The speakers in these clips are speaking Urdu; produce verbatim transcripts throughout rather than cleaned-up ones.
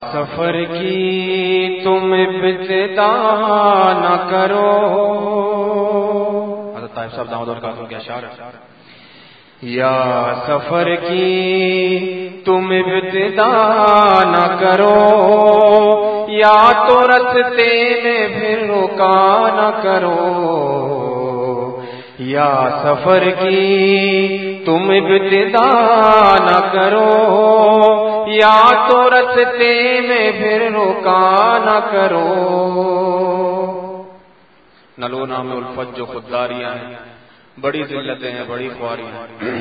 سفر کی تم ابتدا نہ کرو. حضرت طاہر صاحب داماد برکاتہ کے اشعار ہیں. یا سفر کی تم ابتدا نہ کرو، یا تو رستے میں پھر رکا نہ کرو. یا سفر کی تم ابتدا نہ کرو، یا تو رستے میں پھر رکا نہ کرو. نلو نام الفت جو خودداریاں ہیں، بڑی ذلتیں ہیں، بڑی خواریاں ہیں.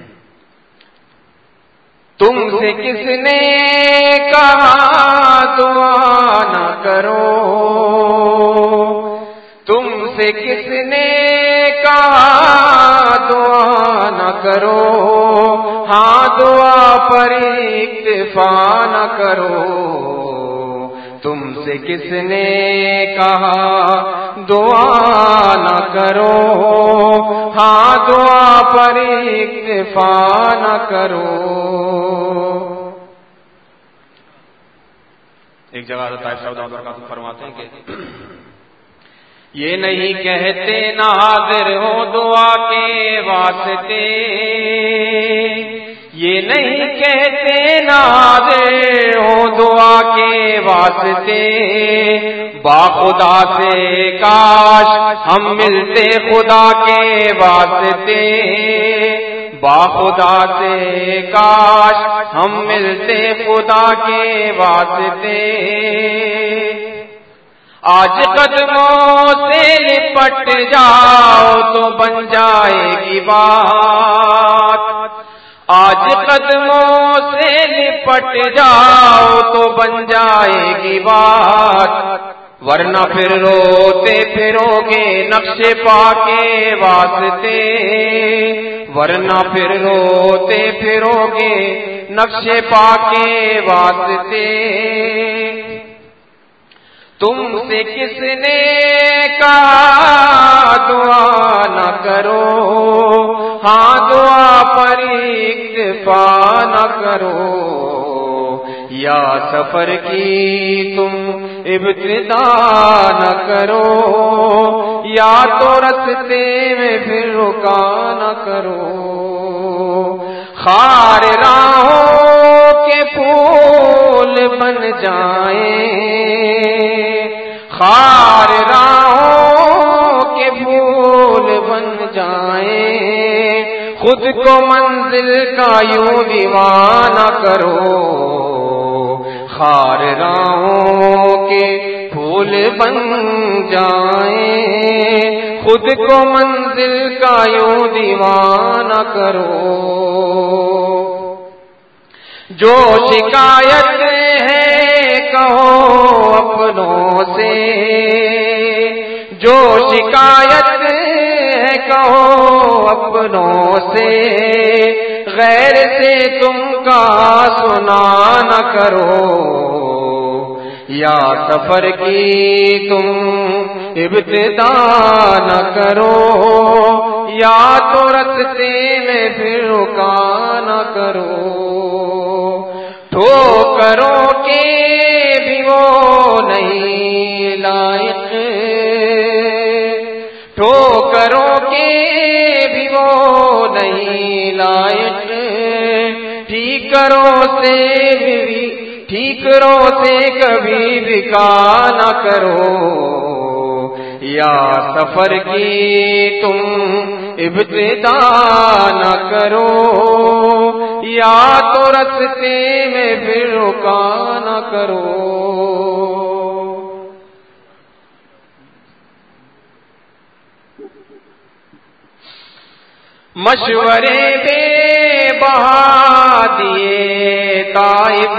تم سے کس نے کہا دعا نہ کرو، تم سے کس نے کہا دعا نہ کرو. ہاں دعا پر اکتفا نہ کرو. تم سے کس نے کہا دعا نہ کرو، ہاں دعا پر اکتفا نہ کرو. ایک جگہ حضرت طاہر صاحب داماد برکاتہ فرماتے ہیں کہ یہ نہیں کہتے نہ حاضر ہو دعا کے واسطے، یہ نہیں کہتے نہ حاضر ہو دعا کے واسطے. با خدا سے کاش ہم ملتے خدا کے واسطے، با خدا سے کاش ہم ملتے خدا کے واسطے. آج قدموں سے لپٹ جاؤ تو بن جائے گی بات، آج قدموں سے لپٹ جاؤ تو بن جائے گی بات. ورنہ پھر روتے پھرو گے نقش پا کے واسطے، ورنہ پھر روتے پھرو گے نقش پا کے واسطے. تم سے کس نے کہا دعا نہ کرو، ہاں دعا پر اکتفا نہ کرو. یا سفر کی تم ابتدا نہ کرو، یا تو رستے میں پھر رکا نہ کرو. خار راہوں کے پھول بن جائیں، خار راہوں کے پھول بن جائیں. خود کو منزل کا یوں دیوانہ کرو. خار راہوں کے پھول بن جائیں، خود کو منزل کا یوں دیوانہ کرو. جو شکایت ہے کہو اپنوں سے، جو شکایت ہے کہو اپنوں سے. غیر سے تم کا سنا نہ کرو. یا سفر کی تم ابتدا نہ کرو، یا تو رستے میں پھر رکا نہ کرو. ٹھوکروں کے بھی وہ نہیں لائق، ٹھوکروں کے بھی وہ نہیں لائق. ٹھیکروں سے بھی ٹھیکروں سے کبھی بکا نہ کرو. یا سفر کی تم ابتدا نہ کرو، یا تو رستے میں پھر رکا نہ کرو. مشورے بے بہا دیے طائب،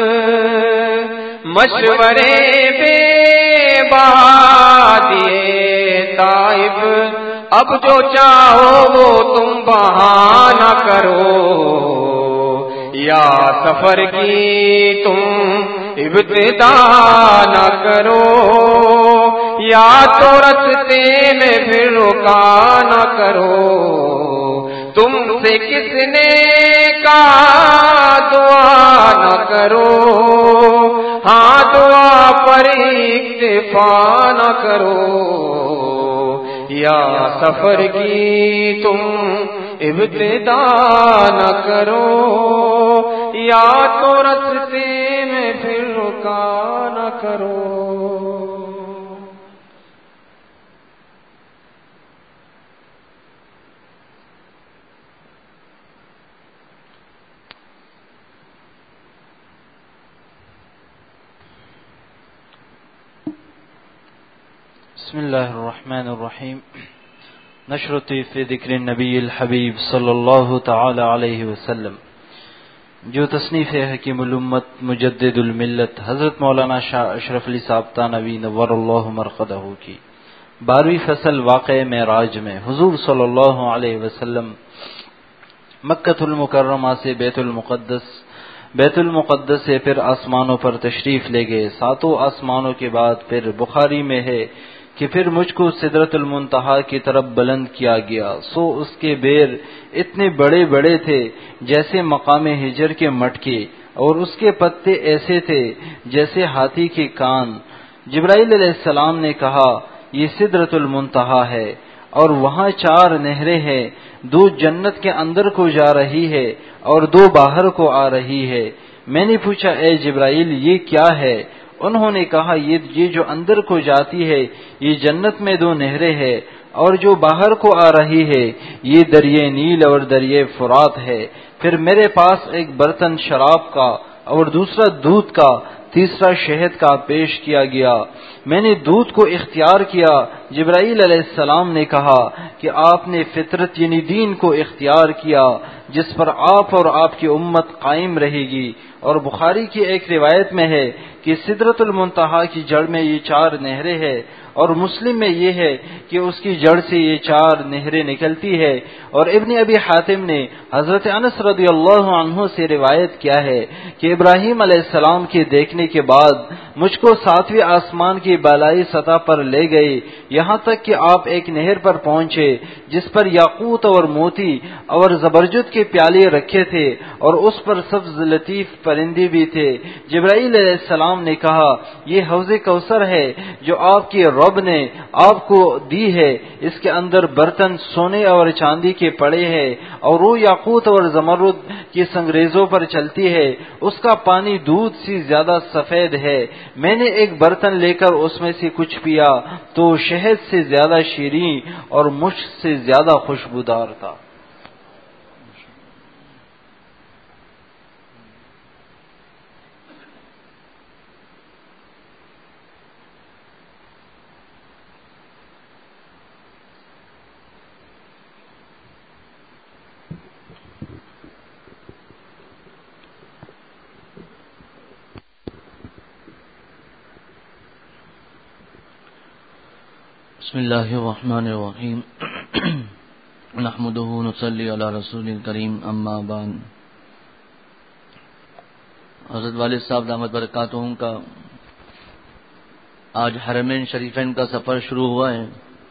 مشورے بے بہا دیے طائب. اب جو چاہو وہ تم بہا نہ کرو. یا سفر کی تم ابتدا نہ کرو، یا تو رستے میں پھر رکا نہ کرو. تم سے کس نے کہا دعا نہ کرو، ہاں دعا پر اکتفا نہ کرو، یا سفر کی تم ابتدا نہ کرو، یا تو راستے میں پھر رکا نہ کرو۔ بسم اللہ الرحمن الرحیم۔ نشرتی فی ذکر النبی الحبیب صلی اللہ تعالی علیہ وسلم، جو تصنیف حکیم الامت مجدد الملت حضرت مولانا شاہ اشرف علی صاحب تانوی نور اللہ مرقدہ کی بارہویں فصل واقع معراج میں حضور صلی اللہ علیہ وسلم مکۃ المکرمہ سے بیت المقدس، بیت المقدس سے پھر آسمانوں پر تشریف لے گئے۔ ساتوں آسمانوں کے بعد پھر بخاری میں ہے کہ پھر مجھ کو سدرۃ المنتہا کی طرف بلند کیا گیا، سو اس کے بیر اتنے بڑے بڑے تھے جیسے مقام ہجر کے مٹکے، اور اس کے پتے ایسے تھے جیسے ہاتھی کے کان۔ جبرائیل علیہ السلام نے کہا یہ سدرۃ المنتہا ہے، اور وہاں چار نہریں ہیں، دو جنت کے اندر کو جا رہی ہے اور دو باہر کو آ رہی ہے۔ میں نے پوچھا اے جبرائیل یہ کیا ہے؟ انہوں نے کہا یہ یہ جو اندر کو جاتی ہے یہ جنت میں دو نہریں ہے، اور جو باہر کو آ رہی ہے یہ دریائے نیل اور دریائے فرات ہے۔ پھر میرے پاس ایک برتن شراب کا اور دوسرا دودھ کا، تیسرا شہد کا پیش کیا گیا۔ میں نے دودھ کو اختیار کیا۔ جبرائیل علیہ السلام نے کہا کہ آپ نے فطرت یعنی دین کو اختیار کیا جس پر آپ اور آپ کی امت قائم رہے گی۔ اور بخاری کی ایک روایت میں ہے کہ سدرۃ المنتہا کی جڑ میں یہ چار نہریں ہیں، اور مسلم میں یہ ہے کہ اس کی جڑ سے یہ چار نہریں نکلتی ہے۔ اور ابن ابی حاتم نے حضرت انس رضی اللہ عنہ سے روایت کیا ہے کہ ابراہیم علیہ السلام کے دیکھنے کے بعد مجھ کو ساتویں آسمان کی بالائی سطح پر لے گئے، یہاں تک کہ آپ ایک نہر پر پہنچے جس پر یاقوت اور موتی اور زبرجد کے پیالے رکھے تھے، اور اس پر سبز لطیف پرندے بھی تھے۔ جبرائیل علیہ السلام نے کہا یہ حوض کوثر ہے جو آپ کی رب نے آپ کو دی ہے، اس کے اندر برتن سونے اور چاندی کے پڑے ہیں، اور وہ یاقوت اور زمرد کی سنگریزوں پر چلتی ہے، اس کا پانی دودھ سے زیادہ سفید ہے۔ میں نے ایک برتن لے کر اس میں سے کچھ پیا تو شہد سے زیادہ شیریں اور مشک سے زیادہ خوشبودار تھا۔ بسم اللہ الرحمن الرحیم نحمدہ ونصلی علی رسول الکریم اما بعد۔ حضرت والد صاحب دامت برکاتہم کا آج حرمین شریفین کا سفر شروع ہوا ہے،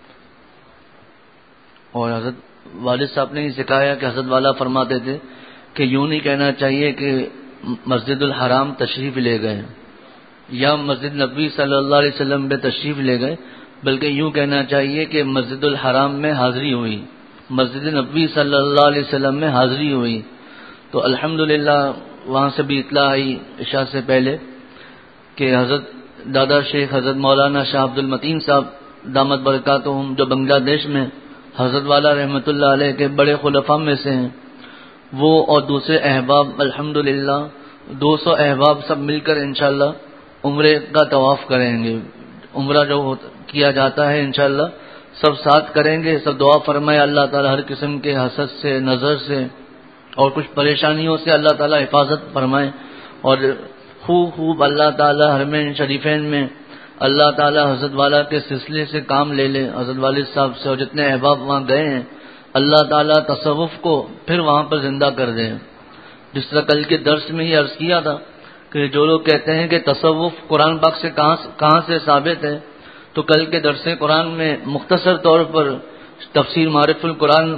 اور حضرت والد صاحب نے یہ سکھایا کہ حضرت والا فرماتے تھے کہ یوں نہیں کہنا چاہیے کہ مسجد الحرام تشریف لے گئے یا مسجد نبوی صلی اللہ علیہ وسلم میں تشریف لے گئے، بلکہ یوں کہنا چاہیے کہ مسجد الحرام میں حاضری ہوئی، مسجد نبوی صلی اللہ علیہ وسلم میں حاضری ہوئی۔ تو الحمدللہ وہاں سے بھی اطلاع آئی عشاء سے پہلے کہ حضرت دادا شیخ حضرت مولانا شاہ عبد المتین صاحب دامت برکاتہم جو بنگلہ دیش میں حضرت والا رحمۃ اللہ علیہ کے بڑے خلفاء میں سے ہیں، وہ اور دوسرے احباب الحمدللہ دو سو احباب سب مل کر انشاءاللہ عمرے کا طواف کریں گے۔ عمرہ جو کیا جاتا ہے انشاءاللہ سب ساتھ کریں گے۔ سب دعا فرمائے اللہ تعالی ہر قسم کے حسد سے، نظر سے اور کچھ پریشانیوں سے اللہ تعالی حفاظت فرمائے، اور خوب خوب اللہ تعالی حرمین شریفین میں اللہ تعالی حضرت والا کے سلسلے سے کام لے لے، حضرت والد صاحب سے، اور جتنے احباب وہاں گئے ہیں اللہ تعالی تصوف کو پھر وہاں پر زندہ کر دیں۔ جس طرح کل کے درس میں یہ عرض کیا تھا کہ جو لوگ کہتے ہیں کہ تصوف قرآن پاک سے کہاں کہاں سے ثابت ہے، تو کل کے درس قرآن میں مختصر طور پر تفسیر معرف القرآن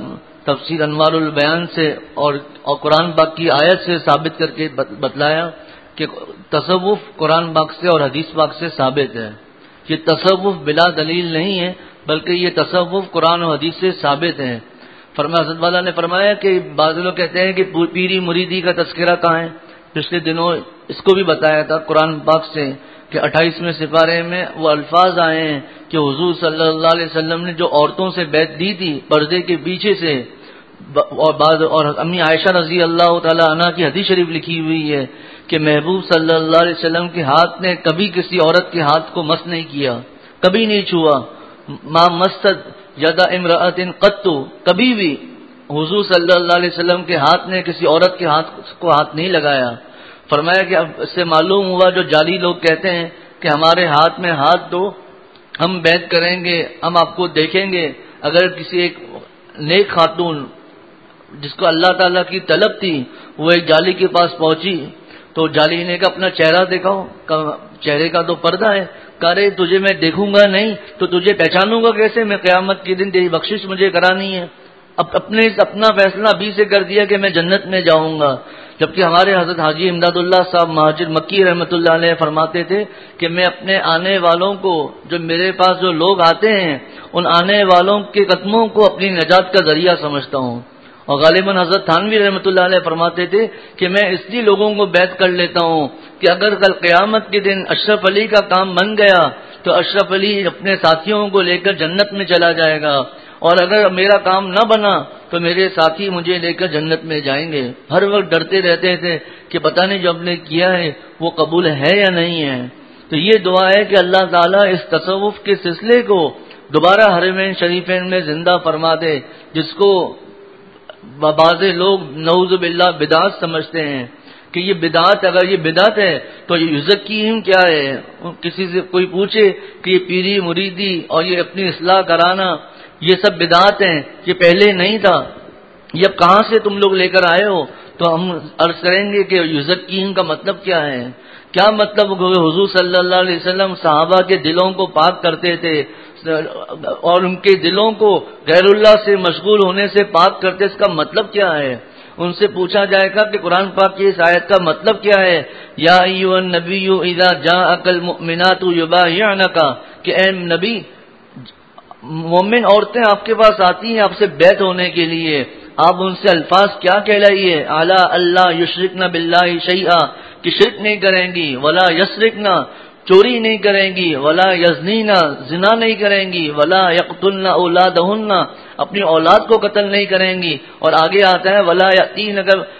تفسیر انوار البیان سے اور اور قرآن پاک کی آیت سے ثابت کر کے بتلایا کہ تصوف قرآن پاک سے اور حدیث پاک سے ثابت ہے. یہ تصوف بلا دلیل نہیں ہے بلکہ یہ تصوف قرآن و حدیث سے ثابت ہے. فرمایا حضرت والا نے فرمایا کہ بعض لوگ کہتے ہیں کہ پیری مریدی کا تذکرہ کہاں ہے. پچھلے دنوں اس کو بھی بتایا تھا قرآن پاک سے کہ اٹھائیسویں سپارے میں وہ الفاظ آئے ہیں کہ حضور صلی اللہ علیہ وسلم نے جو عورتوں سے بیعت دی تھی پردے کے پیچھے سے، اور بعد اور امی عائشہ رضی اللہ تعالی عنہ کی حدیث شریف لکھی ہوئی ہے کہ محبوب صلی اللہ علیہ وسلم کے ہاتھ نے کبھی کسی عورت کے ہاتھ کو مس نہیں کیا، کبھی نہیں چھوا. ما مست یدا امرأۃ قط، کبھی بھی حضور صلی اللہ علیہ وسلم کے ہاتھ نے کسی عورت کے ہاتھ کو ہاتھ نہیں لگایا. فرمایا کہ اب اس سے معلوم ہوا جو جعلی لوگ کہتے ہیں کہ ہمارے ہاتھ میں ہاتھ دو، ہم بیعت کریں گے، ہم آپ کو دیکھیں گے. اگر کسی ایک نیک خاتون جس کو اللہ تعالیٰ کی طلب تھی وہ ایک جعلی کے پاس پہنچی تو جعلی نے کہا اپنا چہرہ دکھاؤ، چہرے کا تو پردہ ہے. کہا رے تجھے میں دیکھوں گا نہیں تو تجھے پہچانوں گا کیسے؟ میں قیامت کے دن تیری بخشش مجھے کرانی ہے. اب اپنے اپنا فیصلہ ابھی سے کر دیا کہ میں جنت میں جاؤں گا. جبکہ ہمارے حضرت حاجی امداد اللہ صاحب مہاجر مکی رحمۃ اللہ علیہ فرماتے تھے کہ میں اپنے آنے والوں کو، جو میرے پاس جو لوگ آتے ہیں ان آنے والوں کے قدموں کو اپنی نجات کا ذریعہ سمجھتا ہوں. اور غالباً حضرت تھانوی رحمۃ اللہ علیہ فرماتے تھے کہ میں اس لیے لوگوں کو بیعت کر لیتا ہوں کہ اگر کل قیامت کے دن اشرف علی کا کام بن گیا تو اشرف علی اپنے ساتھیوں کو لے کر جنت میں چلا جائے گا، اور اگر میرا کام نہ بنا تو میرے ساتھی مجھے لے کر جنت میں جائیں گے. ہر وقت ڈرتے رہتے تھے کہ پتہ نہیں جو ہم نے کیا ہے وہ قبول ہے یا نہیں ہے. تو یہ دعا ہے کہ اللہ تعالیٰ اس تصوف کے سلسلے کو دوبارہ حرمین شریفین میں زندہ فرما دے، جس کو بعض لوگ نعوذ باللہ بدعت سمجھتے ہیں کہ یہ بدعت، اگر یہ بدعت ہے تو یہ یزکیہم کیا ہے. کسی سے کوئی پوچھے کہ یہ پیری مریدی اور یہ اپنی اصلاح کرانا یہ سب بدعت ہیں، یہ پہلے نہیں تھا، یہ اب کہاں سے تم لوگ لے کر آئے ہو؟ تو ہم عرض کریں گے کہ یزکیہم کا مطلب کیا ہے. کیا مطلب حضور صلی اللہ علیہ وسلم صحابہ کے دلوں کو پاک کرتے تھے اور ان کے دلوں کو غیر اللہ سے مشغول ہونے سے پاک کرتے، اس کا مطلب کیا ہے؟ ان سے پوچھا جائے گا کہ قرآن پاک کی اس آیت کا مطلب کیا ہے، یا ایھا النبی اذا جاءک المؤمنات یبایعنک، کہ اے نبی مومن عورتیں آپ کے پاس آتی ہیں آپ سے بیعت ہونے کے لیے، آپ ان سے الفاظ کیا کہلائیے؟ اعلی اللہ یشرکن باللہ شیئا، کہ شرک نہیں کریں گی، ولا یسرکن، چوری نہیں کریں گی، ولا یزنین، زنا نہیں کریں گی، ولا یقتلن اولادہن، اپنی اولاد کو قتل نہیں کریں گی. اور آگے آتا ہے ولا یاتین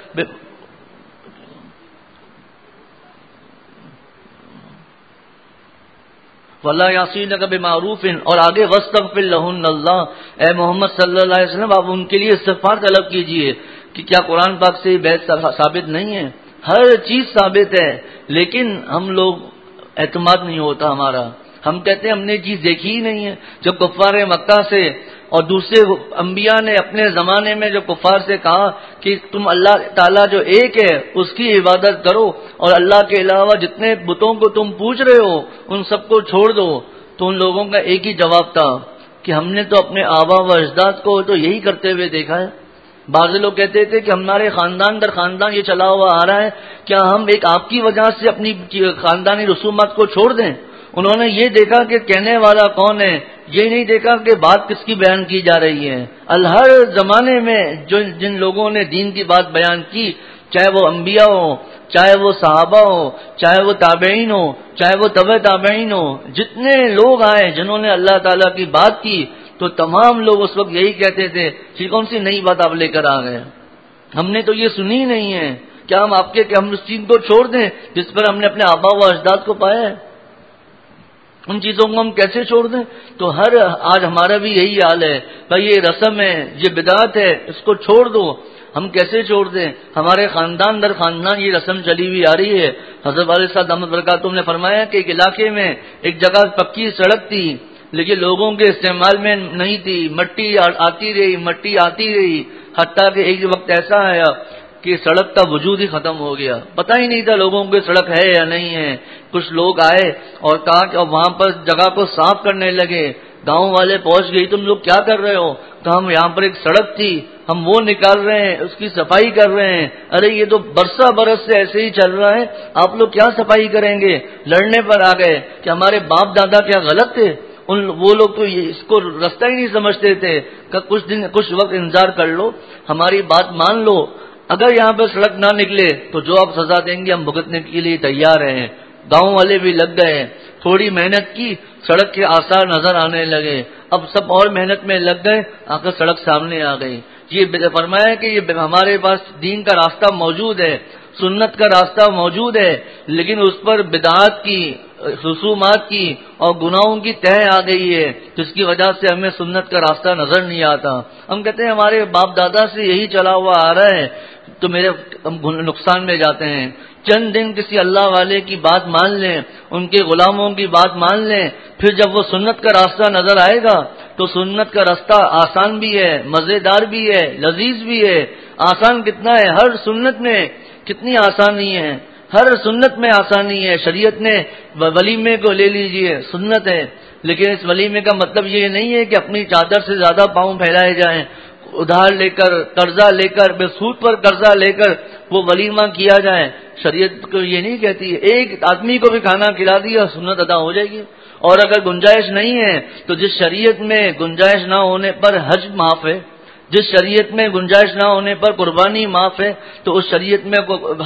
ولا یعصینک بمعروف، اور آگے واستغفر لہن اللہ، اے محمد صلی اللہ علیہ وسلم آپ ان کے لیے استغفار طلب کیجئے. کہ کیا قرآن پاک سے بیعت ثابت نہیں ہے؟ ہر چیز ثابت ہے، لیکن ہم لوگ اعتماد نہیں ہوتا ہمارا. ہم کہتے ہیں ہم نے چیز دیکھی ہی نہیں ہے. جب کفار مکہ سے اور دوسرے انبیاء نے اپنے زمانے میں جو کفار سے کہا کہ تم اللہ تعالیٰ جو ایک ہے اس کی عبادت کرو اور اللہ کے علاوہ جتنے بتوں کو تم پوج رہے ہو ان سب کو چھوڑ دو، تو ان لوگوں کا ایک ہی جواب تھا کہ ہم نے تو اپنے آبا و اجداد کو تو یہی کرتے ہوئے دیکھا ہے. بعض لوگ کہتے تھے کہ ہمارے خاندان در خاندان یہ چلا ہوا آ رہا ہے، کیا ہم ایک آپ کی وجہ سے اپنی خاندانی رسومات کو چھوڑ دیں؟ انہوں نے یہ دیکھا کہ کہنے والا کون ہے، یہ نہیں دیکھا کہ بات کس کی بیان کی جا رہی ہے. ہر زمانے میں جو جن لوگوں نے دین کی بات بیان کی، چاہے وہ انبیاء ہو، چاہے وہ صحابہ ہو، چاہے وہ تابعین ہو، چاہے وہ تبع تابعین ہو، جتنے لوگ آئے جنہوں نے اللہ تعالیٰ کی بات کی تو تمام لوگ اس وقت یہی کہتے تھے کہ کون سی نئی بات آپ لے کر آ گئے، ہم نے تو یہ سنی نہیں ہے. کیا ہم آپ کے کہ ہم اس چیز کو چھوڑ دیں جس پر ہم نے اپنے آبا و اجداد کو پایا ہے؟ ان چیزوں کو ہم کیسے چھوڑ دیں؟ تو ہر آج ہمارا بھی یہی حال ہے، بھائی یہ رسم ہے، یہ بدعت ہے، اس کو چھوڑ دو. ہم کیسے چھوڑ دیں؟ ہمارے خاندان در خاندان یہ رسم چلی ہوئی آ رہی ہے. حضرت والد صاحب دامت برکاتہم نے فرمایا کہ ایک علاقے میں ایک جگہ پکی سڑک تھی لیکن لوگوں کے استعمال میں نہیں تھی، مٹی آتی رہی مٹی آتی رہی حتیٰ کہ ایک وقت ایسا آیا کہ سڑک کا وجود ہی ختم ہو گیا، پتہ ہی نہیں تھا لوگوں کو سڑک ہے یا نہیں ہے. کچھ لوگ آئے اور کہا کہ وہاں پر جگہ کو صاف کرنے لگے. گاؤں والے پہنچ گئی، تم لوگ کیا کر رہے ہو؟ تو ہم یہاں پر ایک سڑک تھی ہم وہ نکال رہے ہیں، اس کی صفائی کر رہے ہیں. ارے یہ تو برسہ برس سے ایسے ہی چل رہا ہے، آپ لوگ کیا صفائی کریں گے؟ لڑنے پر آ گئے کہ ہمارے باپ دادا کیا غلط تھے؟ ان وہ لوگ تو اس کو رستہ ہی نہیں سمجھتے تھے کہ کچھ دن کچھ وقت انتظار کر لو، ہماری بات مان لو. اگر یہاں پہ سڑک نہ نکلے تو جو آپ سزا دیں گے ہم بھگتنے کے لیے تیار ہیں. گاؤں والے بھی لگ گئے، تھوڑی محنت کی، سڑک کے آثار نظر آنے لگے. اب سب اور محنت میں لگ گئے، آ کر سڑک سامنے آ گئی. یہ فرمایا کہ یہ ہمارے پاس دین کا راستہ موجود ہے، سنت کا راستہ موجود ہے، لیکن اس پر بدعات کی، رسومات کی اور گناہوں کی تہ آ گئی ہے، جس کی وجہ سے ہمیں سنت کا راستہ نظر نہیں آتا. ہم کہتے ہیں ہمارے باپ دادا سے یہی چلا ہوا آ رہا ہے، تو میرے ہم نقصان میں جاتے ہیں. چند دن کسی اللہ والے کی بات مان لیں، ان کے غلاموں کی بات مان لیں، پھر جب وہ سنت کا راستہ نظر آئے گا تو سنت کا راستہ آسان بھی ہے، مزیدار بھی ہے، لذیذ بھی ہے. آسان کتنا ہے، ہر سنت میں کتنی آسانی ہے، ہر سنت میں آسانی ہے. شریعت نے ولیمے کو لے لیجئے، سنت ہے، لیکن اس ولیمے کا مطلب یہ نہیں ہے کہ اپنی چادر سے زیادہ پاؤں پھیلائے جائیں، ادھار لے کر، قرضہ لے کر، بے سود پر قرضہ لے کر وہ ولیمہ کیا جائے. شریعت کو یہ نہیں کہتی ہے. ایک آدمی کو بھی کھانا کھلا دیا سنت ادا ہو جائے گی. اور اگر گنجائش نہیں ہے تو جس شریعت میں گنجائش نہ ہونے پر حج معاف ہے، جس شریعت میں گنجائش نہ ہونے پر قربانی معاف ہے، تو اس شریعت میں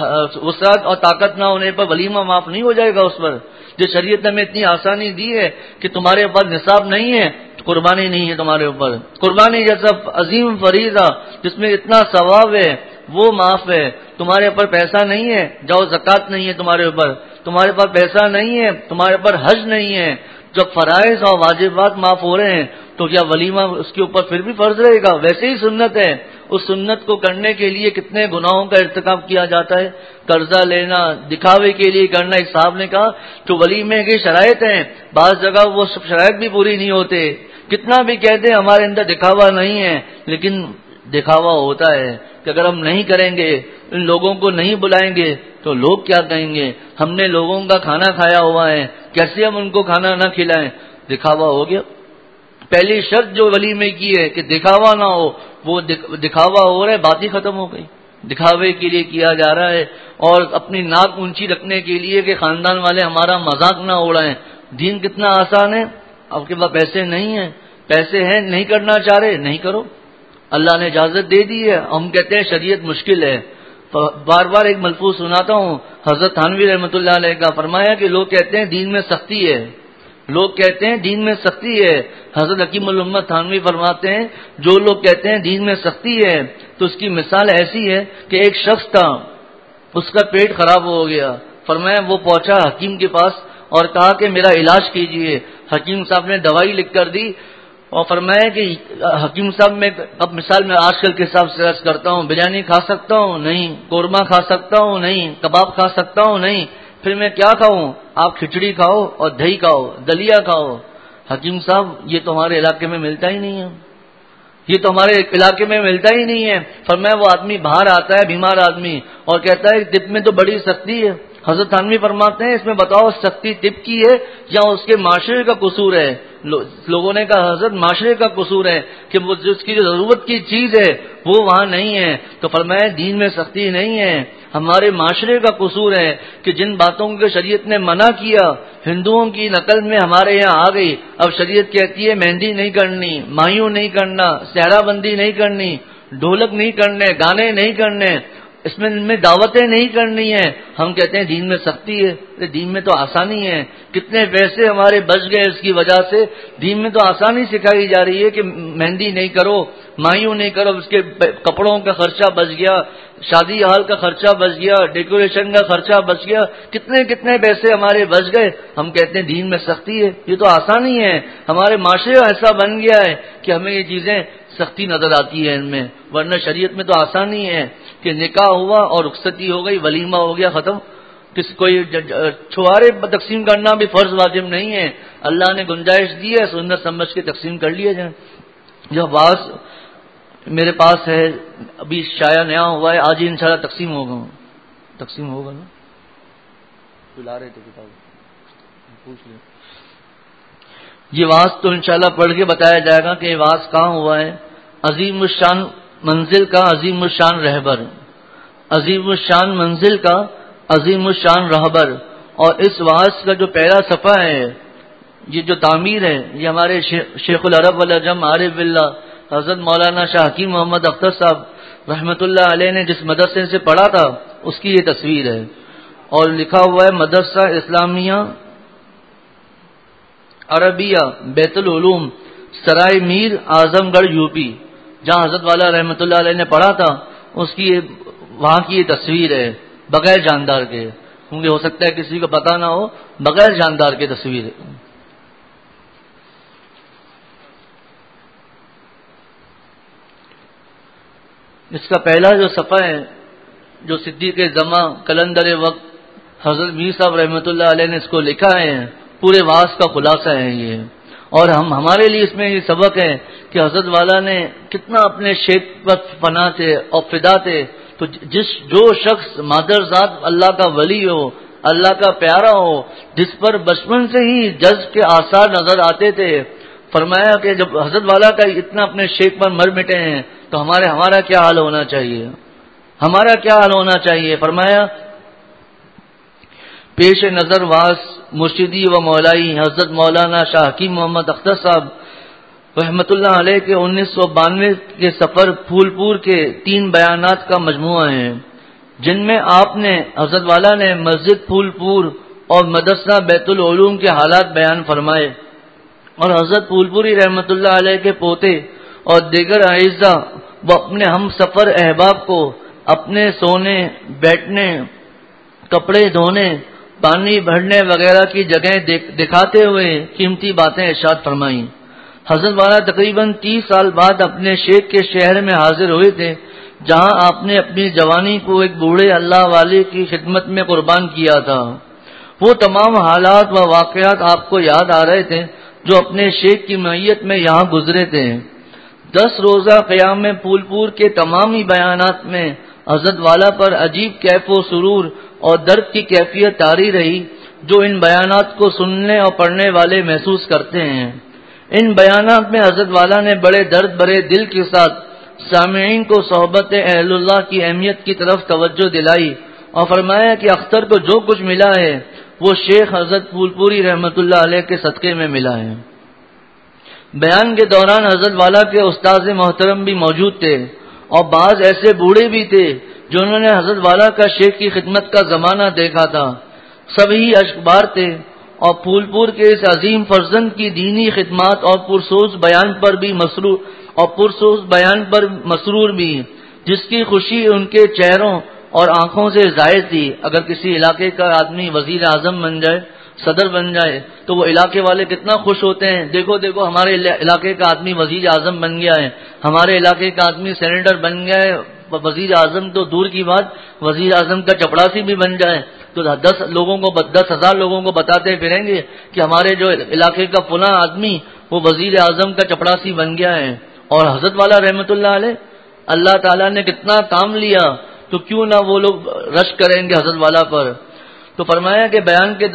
وسعت اور طاقت نہ ہونے پر ولیمہ معاف نہیں ہو جائے گا اس پر. جس شریعت نے ہمیں اتنی آسانی دی ہے کہ تمہارے پاس نصاب نہیں ہے، قربانی نہیں ہے تمہارے اوپر، قربانی جیسا عظیم فریضہ جس میں اتنا ثواب ہے وہ معاف ہے. تمہارے اوپر پیسہ نہیں ہے، جاؤ زکوٰۃ نہیں ہے تمہارے اوپر، تمہارے پاس پیسہ نہیں ہے، تمہارے اوپر حج نہیں ہے. جب فرائض اور واجبات معاف ہو رہے ہیں تو کیا ولیمہ اس کے اوپر پھر بھی فرض رہے گا؟ ویسے ہی سنت ہے. اس سنت کو کرنے کے لیے کتنے گناہوں کا ارتکاب کیا جاتا ہے. قرضہ لینا، دکھاوے کے لیے کرنا. ایک صاحب نے کہا کہ ولیمے کی شرائط ہیں، بعض جگہ وہ سب شرائط بھی پوری نہیں ہوتے. کتنا بھی کہہ دیں ہمارے اندر دکھاوا نہیں ہے، لیکن دکھاوا ہوتا ہے کہ اگر ہم نہیں کریں گے، ان لوگوں کو نہیں بلائیں گے تو لوگ کیا کہیں گے؟ ہم نے لوگوں کا کھانا کھایا ہوا ہے، کیسے ہم ان کو کھانا نہ کھلائیں؟ دکھاوا ہو گیا. پہلی شرط جو ولیمے کی ہے کہ دکھاوا نہ ہو، وہ دکھاوا ہو رہا ہے، بات ہی ختم ہو گئی. دکھاوے کے لیے کیا جا رہا ہے اور اپنی ناک اونچی رکھنے کے لیے کہ خاندان والے ہمارا مذاق نہ اڑائیں. دین کتنا آسان ہے. آپ کے پاس پیسے نہیں ہیں، پیسے ہیں نہیں کرنا چاہ رہے، نہیں کرو. اللہ نے اجازت دے دی ہے. ہم کہتے ہیں شریعت مشکل ہے. بار بار ایک ملفوظ سناتا ہوں حضرت تھانوی رحمۃ اللہ علیہ کا، فرمایا کہ لوگ کہتے ہیں دین میں سختی ہے، لوگ کہتے ہیں دین میں سختی ہے. حضرت حکیم الامت تھانوی فرماتے ہیں جو لوگ کہتے ہیں دین میں سختی ہے تو اس کی مثال ایسی ہے کہ ایک شخص تھا، اس کا پیٹ خراب ہو گیا. فرمایا وہ پہنچا حکیم کے پاس اور کہا کہ میرا علاج کیجئے. حکیم صاحب نے دوائی لکھ کر دی اور فرمایا کہ حکیم صاحب میں اب مثال میں آج کل کے حساب سے عرض کرتا ہوں، بریانی کھا سکتا ہوں؟ نہیں. قورمہ کھا سکتا ہوں؟ نہیں. کباب کھا سکتا ہوں؟ نہیں. پھر میں کیا کھاؤں؟ آپ کھچڑی کھاؤ اور دہی کھاؤ، دلیا کھاؤ. حکیم صاحب یہ تو ہمارے علاقے میں ملتا ہی نہیں ہے، یہ تو ہمارے علاقے میں ملتا ہی نہیں ہے. فرمایا وہ آدمی باہر آتا ہے، بیمار آدمی، اور کہتا ہے طب میں تو بڑی سختی ہے. حضرت تھانوی فرماتے ہیں اس میں بتاؤ سختی طب کی ہے یا اس کے معاشرے کا قصور ہے؟ لوگوں نے کہا حضرت معاشرے کا قصور ہے کہ وہ جس کی جو ضرورت کی چیز ہے وہ وہاں نہیں ہے. تو فرمایا دین میں سختی نہیں ہے، ہمارے معاشرے کا قصور ہے کہ جن باتوں کو شریعت نے منع کیا ہندوؤں کی نقل میں ہمارے یہاں آ گئی. اب شریعت کہتی ہے مہندی نہیں کرنی، مایوں نہیں کرنا، صحرا بندی نہیں کرنی، ڈھولک نہیں کرنے، گانے نہیں کرنے، اس میں میں دعوتیں نہیں کرنی ہیں. ہم کہتے ہیں دین میں سختی ہے. دین میں تو آسانی ہے. کتنے پیسے ہمارے بچ گئے اس کی وجہ سے. دین میں تو آسانی سکھائی جا رہی ہے کہ مہندی نہیں کرو، مایوں نہیں کرو، اس کے کپڑوں کا خرچہ بچ گیا، شادی ہال کا خرچہ بچ گیا، ڈیکوریشن کا خرچہ بچ گیا، کتنے کتنے پیسے ہمارے بچ گئے. ہم کہتے ہیں دین میں سختی ہے. یہ تو آسانی ہے. ہمارے معاشرے ایسا بن گیا ہے کہ ہمیں یہ چیزیں سختی نظر آتی ہے ان میں، ورنہ شریعت میں تو آسانی ہے کہ نکاح ہوا اور رخصتی ہو گئی، ولیمہ ہو گیا، ختم. کس کوئی چھوارے تقسیم کرنا بھی فرض واجب نہیں ہے. اللہ نے گنجائش دی ہے، سنت سمجھ کے تقسیم کر لیے جائیں. جو باس میرے پاس ہے ابھی شاید نیا ہوا ہے، آج ہی انشاءاللہ تقسیم ہوگا تقسیم ہوگا نا بلا رہے تھے کتاب پوچھ لیں. یہ واس تو انشاءاللہ پڑھ کے بتایا جائے گا کہ یہ واس کہاں ہوا ہے. عظیم الشان منزل کا عظیم الشان رہبر، عظیم الشان منزل کا عظیم الشان رہبر۔ اور اس واعظ کا جو پہلا صفحہ ہے، یہ جو تعمیر ہے، یہ ہمارے شیخ العرب والعجم عارف باللہ حضرت مولانا شاہ حکیم محمد اختر صاحب رحمۃ اللہ علیہ نے جس مدرسے سے پڑھا تھا اس کی یہ تصویر ہے، اور لکھا ہوا ہے مدرسہ اسلامیہ عربیہ بیت العلوم سرائے میر اعظم گڑھ یو پی، جہاں حضرت والا رحمۃ اللہ علیہ نے پڑھا تھا، اس کی وہاں کی یہ تصویر ہے بغیر جاندار کے، کیونکہ ہو سکتا ہے کسی کو پتا نہ ہو، بغیر جاندار کے تصویر ہے۔ اس کا پہلا جو صفحہ ہے، جو صدیق زماں کلندر وقت حضرت میر صاحب رحمۃ اللہ علیہ نے اس کو لکھا ہے، پورے واعظ کا خلاصہ ہے یہ، اور ہم ہمارے لیے اس میں یہ سبق ہے کہ حضرت والا نے کتنا اپنے شیخ پر فنا تھے اور فدا تھے۔ تو جس جو شخص مادر ذات اللہ کا ولی ہو، اللہ کا پیارا ہو، جس پر بچپن سے ہی جذب کے آثار نظر آتے تھے، فرمایا کہ جب حضرت والا کا اتنا اپنے شیخ پر مر مٹے ہیں تو ہمارے ہمارا کیا حال ہونا چاہیے، ہمارا کیا حال ہونا چاہیے۔ فرمایا پیش نظر واس مرشدی و مولائی حضرت مولانا شاہ حکیم محمد اختر صاحب رحمۃ اللہ علیہ کے انیس سو بانوے کے سفر پھول پور کے تین بیانات کا مجموعہ ہے، جن میں آپ نے حضرت والا نے مسجد پھول پور اور مدرسہ بیت العلوم کے حالات بیان فرمائے، اور حضرت پھول پوری رحمۃ اللہ علیہ کے پوتے اور دیگر اعزاء وہ اپنے ہم سفر احباب کو اپنے سونے، بیٹھنے، کپڑے دھونے، پانی بھرنے وغیرہ کی جگہیں دکھاتے ہوئے قیمتی باتیں ارشاد فرمائیں۔ حضرت والا تقریباً تیس سال بعد اپنے شیخ کے شہر میں حاضر ہوئے تھے، جہاں آپ نے اپنی جوانی کو ایک بوڑھے اللہ والے کی خدمت میں قربان کیا تھا۔ وہ تمام حالات و واقعات آپ کو یاد آ رہے تھے جو اپنے شیخ کی معیت میں یہاں گزرے تھے۔ دس روزہ قیام میں پھول پور کے تمامی بیانات میں حضرت والا پر عجیب کیف و سرور اور درد کی کیفیت طاری رہی جو ان بیانات کو سننے اور پڑھنے والے محسوس کرتے ہیں۔ ان بیانات میں حضرت والا نے بڑے درد بھرے دل کے ساتھ سامعین کو صحبت اہل اللہ کی اہمیت کی طرف توجہ دلائی، اور فرمایا کہ اختر کو جو کچھ ملا ہے وہ شیخ حضرت پھول پوری رحمۃ اللہ علیہ کے صدقے میں ملا ہے۔ بیان کے دوران حضرت والا کے استاذ محترم بھی موجود تھے، اور بعض ایسے بوڑھے بھی تھے جنہوں نے حضرت والا کا شیخ کی خدمت کا زمانہ دیکھا تھا۔ سبھی اشک بار تھے اور پھول پور کے اس عظیم فرزند کی دینی خدمات اور پرسوز بیان پر بھی مسرور اور پرسوز بیان پر مسرور بھی، جس کی خوشی ان کے چہروں اور آنکھوں سے ظاہر تھی۔ اگر کسی علاقے کا آدمی وزیر اعظم بن جائے، صدر بن جائے، تو وہ علاقے والے کتنا خوش ہوتے ہیں، دیکھو دیکھو ہمارے علاقے کا آدمی وزیر اعظم بن گیا ہے، ہمارے علاقے کا آدمی سینیٹر بن گیا ہے۔ وزیر اعظم تو دور کی بات، وزیر اعظم کا چپڑاسی بھی بن جائے تو دس لوگوں کو دس ہزار لوگوں کو بتاتے پھریں گے کہ ہمارے جو علاقے کا فلاں آدمی وہ وزیر اعظم کا چپڑاسی بن گیا ہے۔ اور حضرت والا رحمۃ اللہ علیہ، اللہ تعالیٰ نے کتنا کام لیا، تو کیوں نہ وہ لوگ رش کریں گے حضرت والا پر۔ تو فرمایا کہ بیان کے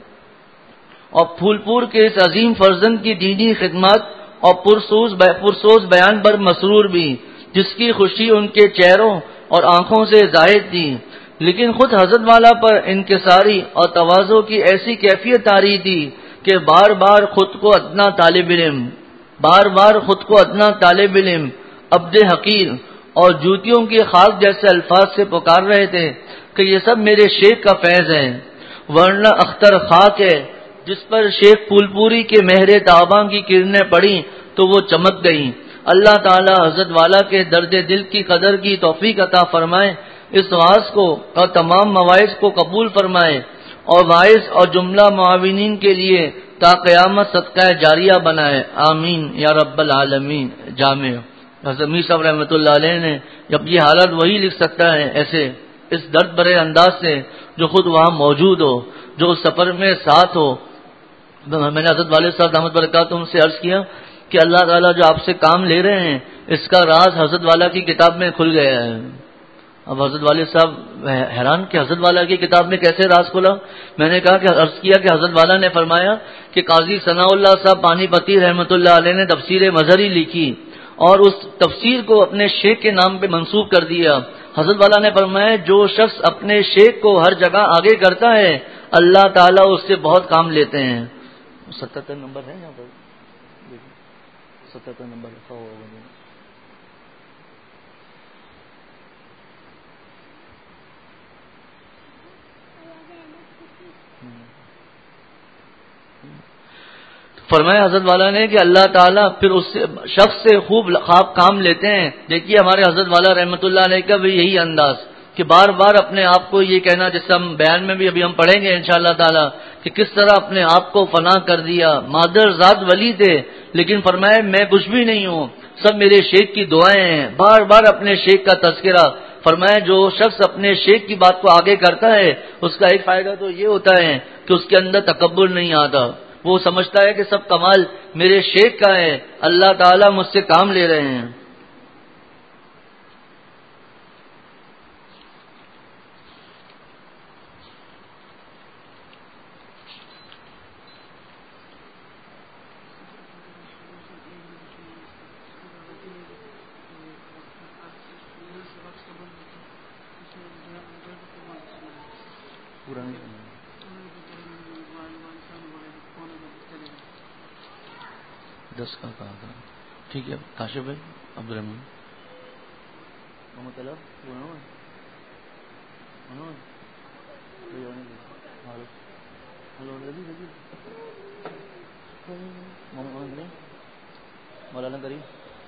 اور پھول پور کے اس عظیم فرزند کی دینی خدمات اور پرسوز پرسوز بیان پر مسرور بھی، جس کی خوشی ان کے چہروں اور آنکھوں سے ظاہر تھی، لیکن خود حضرت والا پر انکساری اور تواضع کی ایسی کیفیت طاری تھی کہ بار بار خود کو ادنا طالب علم بار بار خود کو ادنا طالب علم عبد حقیر اور جوتیوں کی خاک جیسے الفاظ سے پکار رہے تھے کہ یہ سب میرے شیخ کا فیض ہے، ورنہ اختر خاک ہے جس پر شیخ پھول پوری کے مہر تاباں کی کرنیں پڑی تو وہ چمک گئیں۔ اللہ تعالی حضرت والا کے درد دل کی قدر کی توفیق عطا فرمائے، اس واعظ کو اور تمام مواعظ کو قبول فرمائے، اور واعظ اور جملہ معاونین کے لیے تا قیامت صدقہ جاریہ بنائے، آمین یا رب العالمین۔ جامع حضرت میر صاحب رحمۃ اللہ علیہ نے جب یہ حالت وہی لکھ سکتا ہے ایسے اس درد بھرے انداز سے جو خود وہاں موجود ہو، جو اس سفر میں ساتھ ہو۔ میں نے حضرت والد صاحب رحمۃ برکاتہ سے عرض کیا کہ اللہ تعالیٰ جو آپ سے کام لے رہے ہیں اس کا راز حضرت والا کی کتاب میں کھل گیا ہے۔ اب حضرت والد صاحب حیران کہ حضرت والا کی کتاب میں کیسے راز کھلا؟ میں نے کہا کہ عرض کیا کہ حضرت والا نے فرمایا کہ قاضی ثناء اللہ صاحب پانی پتی رحمۃ اللہ علیہ نے تفسیر مظہری لکھی، اور اس تفسیر کو اپنے شیخ کے نام پہ منسوب کر دیا۔ حضرت والا نے فرمایا جو شخص اپنے شیخ کو ہر جگہ آگے کرتا ہے اللہ تعالیٰ اس سے بہت کام لیتے ہیں۔ ستہتر نمبر ہے یہاں پر، ستہتر نمبر لکھا ہوا ہوگا۔ فرمایا حضرت والا نے کہ اللہ تعالیٰ پھر اس سے شخص سے خوب خواب کام لیتے ہیں۔ دیکھیے ہمارے حضرت والا رحمۃ اللہ علیہ کا بھی یہی انداز کہ بار بار اپنے آپ کو یہ کہنا، جس ہم بیان میں بھی ابھی ہم پڑھیں گے انشاءاللہ تعالیٰ کہ کس طرح اپنے آپ کو فنا کر دیا۔ مادر ذات ولی تھے لیکن فرمایا میں کچھ بھی نہیں ہوں، سب میرے شیخ کی دعائیں ہیں۔ بار بار اپنے شیخ کا تذکرہ۔ فرمایا جو شخص اپنے شیخ کی بات کو آگے کرتا ہے اس کا ایک فائدہ تو یہ ہوتا ہے کہ اس کے اندر تکبر نہیں آتا، وہ سمجھتا ہے کہ سب کمال میرے شیخ کا ہے، اللہ تعالیٰ مجھ سے کام لے رہے ہیں۔ دس کا کہا تھا، ٹھیک ہے کاشف بھائی، عبد الرحمان محمد طلب مولانا کریم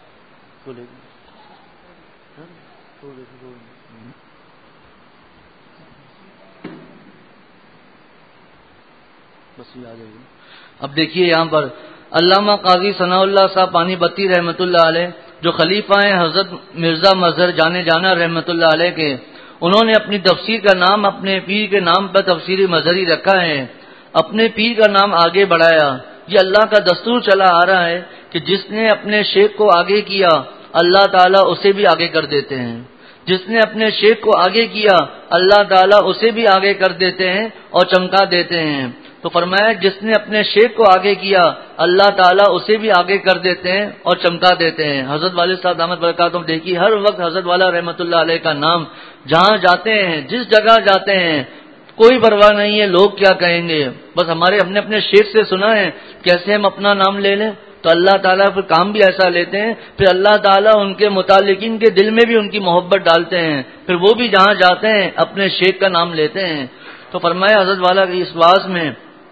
بس یہ آ جائے گی۔ اب دیکھیے یہاں پر علامہ قاضی ثناء اللہ صاحب پانی بتی رحمۃ اللہ علیہ جو خلیفہ ہیں حضرت مرزا مظہر جانے جانا رحمۃ اللہ علیہ کے، انہوں نے اپنی تفسیر کا نام اپنے پیر کے نام پر تفسیر مظہری رکھا ہے، اپنے پیر کا نام آگے بڑھایا۔ یہ اللہ کا دستور چلا آ رہا ہے کہ جس نے اپنے شیخ کو آگے کیا اللہ تعالیٰ اسے بھی آگے کر دیتے ہیں، جس نے اپنے شیخ کو آگے کیا اللہ تعالیٰ اسے بھی آگے کر دیتے ہیں اور چمکا دیتے ہیں۔ تو فرمایا جس نے اپنے شیخ کو آگے کیا اللہ تعالیٰ اسے بھی آگے کر دیتے ہیں اور چمکا دیتے ہیں۔ حضرت والد صاحب دامت برکاتہم دیکھیے ہر وقت حضرت والا رحمۃ اللہ علیہ کا نام جہاں جاتے ہیں جس جگہ جاتے ہیں کوئی پرواہ نہیں ہے لوگ کیا کہیں گے، بس ہمارے ہم نے اپنے شیخ سے سنا ہے کیسے ہم اپنا نام لے لیں، تو اللہ تعالیٰ پھر کام بھی ایسا لیتے ہیں، پھر اللہ تعالیٰ ان کے متعلقین کے دل میں بھی ان کی محبت ڈالتے ہیں، پھر وہ بھی جہاں جاتے ہیں اپنے شیخ کا نام لیتے ہیں۔ تو فرمایا حضرت والا کی اس باز میں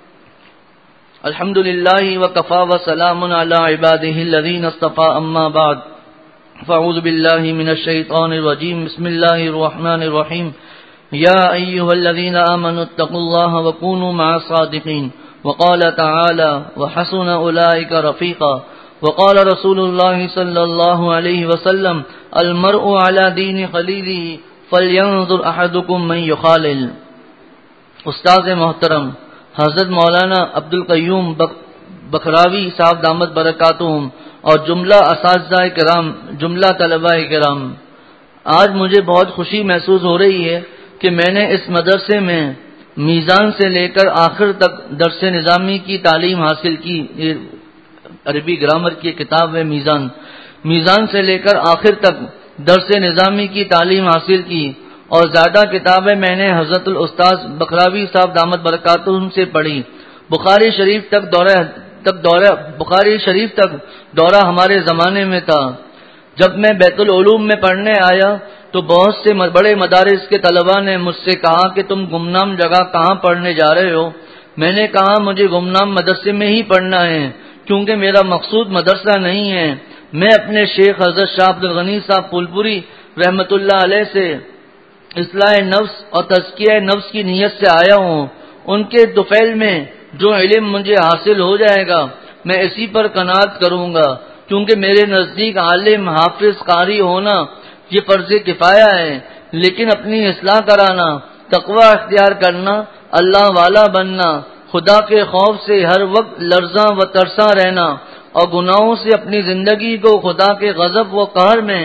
الحمد للہ وکفا وسلام علی عبادہ الذین اصطفى اما بعد فاعوذ باللہ من الشیطان الرجیم بسم اللہ الرحمن الرحیم یا ایہا الذین آمنوا اتقوا اللہ وکونوا مع الصادقین وقال تعالی وحسن اولئک رفیقا وقال رسول اللہ صلی اللہ علیہ وسلم المرء علی دین خلیلہ فلینظر احدکم من یخالل۔ استاد محترم حضرت مولانا عبد القیوم بکھراوی صاحب دامت برکاتہم اور جملہ اساتذہ کرام، جملہ طلباء کرام، آج مجھے بہت خوشی محسوس ہو رہی ہے کہ میں نے اس مدرسے میں میزان سے لے کر آخر تک درس نظامی کی تعلیم حاصل کی۔ یہ عربی گرامر کی کتاب ہے میزان، میزان سے لے کر آخر تک درس نظامی کی تعلیم حاصل کی، اور زیادہ کتابیں میں نے حضرت الاستاذ بکھراوی صاحب دامت برکاتہم سے پڑھی۔ بخاری شریف تک دورہ تک دورہ بخاری شریف تک دورہ ہمارے زمانے میں تھا۔ جب میں بیت العلوم میں پڑھنے آیا تو بہت سے بڑے مدارس کے طلباء نے مجھ سے کہا کہ تم گمنام جگہ کہاں پڑھنے جا رہے ہو؟ میں نے کہا مجھے گمنام مدرسے میں ہی پڑھنا ہے کیونکہ میرا مقصود مدرسہ نہیں ہے، میں اپنے شیخ حضرت شاہ عبد الغنی صاحب پھولپوری رحمۃ اللہ علیہ سے اصلاح نفس اور تزکیہ نفس کی نیت سے آیا ہوں۔ ان کے طفیل میں جو علم مجھے حاصل ہو جائے گا میں اسی پر قناعت کروں گا، کیونکہ میرے نزدیک عالم حافظ قاری ہونا یہ فرض کفایہ ہے، لیکن اپنی اصلاح کرانا، تقوی اختیار کرنا، اللہ والا بننا، خدا کے خوف سے ہر وقت لرزاں و ترساں رہنا اور گناہوں سے اپنی زندگی کو خدا کے غضب و قہر میں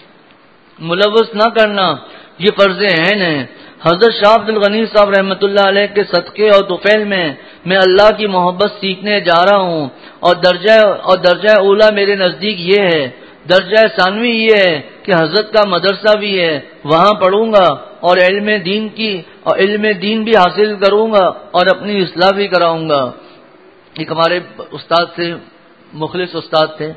ملوث نہ کرنا یہ فرض عین ہے۔ حضرت شاہ عبد الغنی صاحب رحمۃ اللہ علیہ کے صدقے اور طفیل میں میں اللہ کی محبت سیکھنے جا رہا ہوں، اور درجہ اور درجہ اولا میرے نزدیک یہ ہے درجہ ثانوی یہ ہے کہ حضرت کا مدرسہ بھی ہے، وہاں پڑھوں گا اور علم دین کی اور علم دین بھی حاصل کروں گا اور اپنی اصلاح بھی کراؤں گا۔ ایک ہمارے استاد سے مخلص استاد تھے،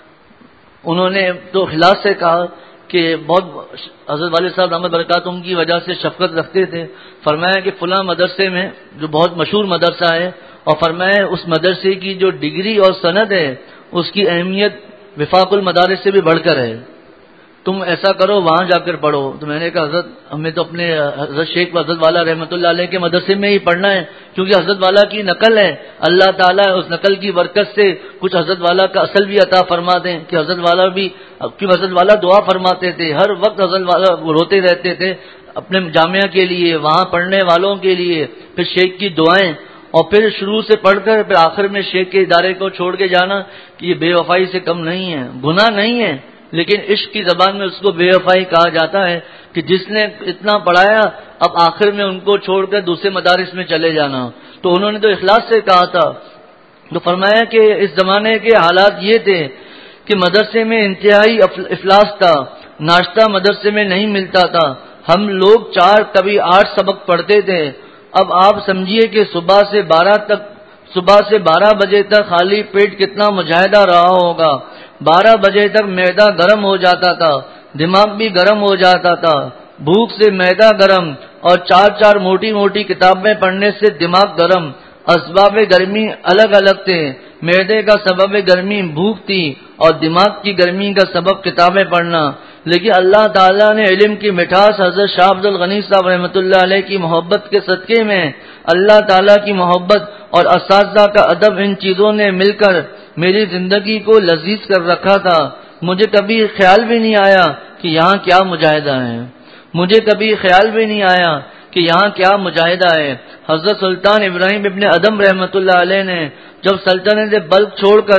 انہوں نے تو اخلاص سے کہا کہ بہت حضرت والد صاحب رحمت برکاتہم کی وجہ سے شفقت رکھتے تھے، فرمایا کہ فلاں مدرسے میں جو بہت مشہور مدرسہ ہے، اور فرمایا اس مدرسے کی جو ڈگری اور سند ہے اس کی اہمیت وفاق المدارس سے بھی بڑھ کر ہے، تم ایسا کرو وہاں جا کر پڑھو۔ تو میں نے کہا حضرت ہمیں تو اپنے حضرت شیخ و حضرت والا رحمۃ اللہ علیہ کے مدرسے میں ہی پڑھنا ہے، کیونکہ حضرت والا کی نقل ہے، اللہ تعالیٰ اس نقل کی برکت سے کچھ حضرت والا کا اصل بھی عطا فرما دیں کہ حضرت والا بھی کیوں حضرت والا دعا فرماتے تھے، ہر وقت حضرت والا روتے رہتے تھے اپنے جامعہ کے لیے، وہاں پڑھنے والوں کے لیے، پھر شیخ کی دعائیں، اور پھر شروع سے پڑھ کر پھر آخر میں شیخ کے ادارے کو چھوڑ کے جانا کہ یہ بے وفائی سے کم نہیں ہے، گناہ نہیں ہے، لیکن عشق کی زبان میں اس کو بے وفائی کہا جاتا ہے کہ جس نے اتنا پڑھایا اب آخر میں ان کو چھوڑ کر دوسرے مدارس میں چلے جانا۔ تو انہوں نے تو اخلاص سے کہا تھا، تو فرمایا کہ اس زمانے کے حالات یہ تھے کہ مدرسے میں انتہائی افلاس تھا، ناشتہ مدرسے میں نہیں ملتا تھا، ہم لوگ چار کبھی آٹھ سبق پڑھتے تھے۔ اب آپ سمجھیے کہ صبح سے بارہ تک صبح سے بارہ بجے تک خالی پیٹ کتنا مجاہدہ رہا ہوگا، بارہ بجے تک معدہ گرم ہو جاتا تھا، دماغ بھی گرم ہو جاتا تھا، بھوک سے معدہ گرم اور چار چار موٹی موٹی کتابیں پڑھنے سے دماغ گرم، اسباب گرمی الگ الگ تھے، معدے کا سبب گرمی بھوک تھی اور دماغ کی گرمی کا سبب کتابیں پڑھنا، لیکن اللہ تعالیٰ نے علم کی مٹھاس حضرت شاہ عبد الغنی صاحب رحمۃ اللہ علیہ کی محبت کے صدقے میں، اللہ تعالیٰ کی محبت اور اساتذہ کا ادب، ان چیزوں نے مل کر میری زندگی کو لذیذ کر رکھا تھا۔ مجھے کبھی خیال بھی نہیں آیا کہ یہاں کیا مجاہدہ ہے، مجھے کبھی خیال بھی نہیں آیا کہ یہاں کیا مجاہدہ ہے۔ حضرت سلطان ابراہیم ابن ادم رحمۃ اللہ علیہ نے جب سلطنت بلخ چھوڑ کر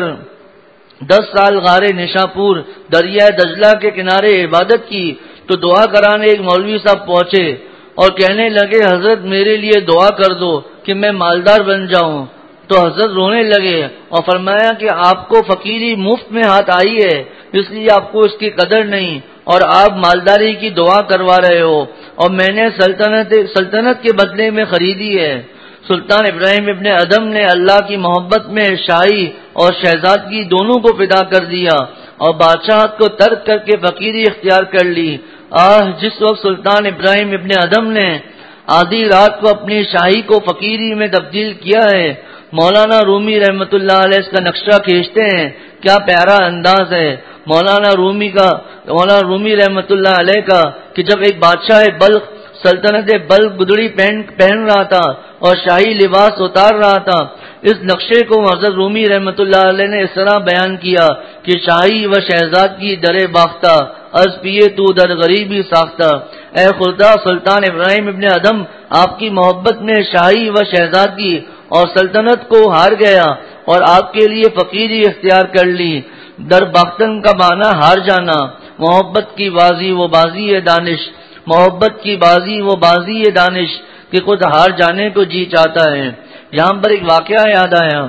دس سال غار نشاپور دریائے دجلہ کے کنارے عبادت کی تو دعا کرانے ایک مولوی صاحب پہنچے اور کہنے لگے حضرت میرے لیے دعا کر دو کہ میں مالدار بن جاؤں۔ تو حضرت رونے لگے اور فرمایا کہ آپ کو فقیری مفت میں ہاتھ آئی ہے، اس لیے آپ کو اس کی قدر نہیں اور آپ مالداری کی دعا کروا رہے ہو، اور میں نے سلطنت سلطنت کے بدلے میں خریدی ہے۔ سلطان ابراہیم ابن ادم نے اللہ کی محبت میں شاہی اور شہزادگی دونوں کو فدا کر دیا اور بادشاہت کو ترک کر کے فقیری اختیار کر لی۔ آہ جس وقت سلطان ابراہیم ابن ادم نے آدھی رات کو اپنی شاہی کو فقیری میں تبدیل کیا ہے، مولانا رومی رحمۃ اللہ علیہ اس کا نقشہ کھینچتے ہیں، کیا پیارا انداز ہے مولانا رومی کا مولانا رومی رحمۃ اللہ علیہ کا کہ جب ایک بادشاہ بلخ سلطنت بلخ گدڑی پہن پہن رہا تھا اور شاہی لباس اتار رہا تھا، اس نقشے کو حضرت رومی رحمۃ اللہ علیہ نے اس طرح بیان کیا کہ شاہی و شہزادگی درے باختہ از پیے تو در غریبی ساختہ۔ اے خدا سلطان ابراہیم ابن ادم آپ کی محبت میں شاہی و شہزادگی اور سلطنت کو ہار گیا اور آپ کے لیے فقیری اختیار کر لی۔ در باختن کا معنی ہار جانا، محبت کی بازی وہ بازی ہے دانش، محبت کی بازی وہ بازی ہے دانش کہ خود ہار جانے کو جی چاہتا ہے۔ یہاں پر ایک واقعہ یاد آیا،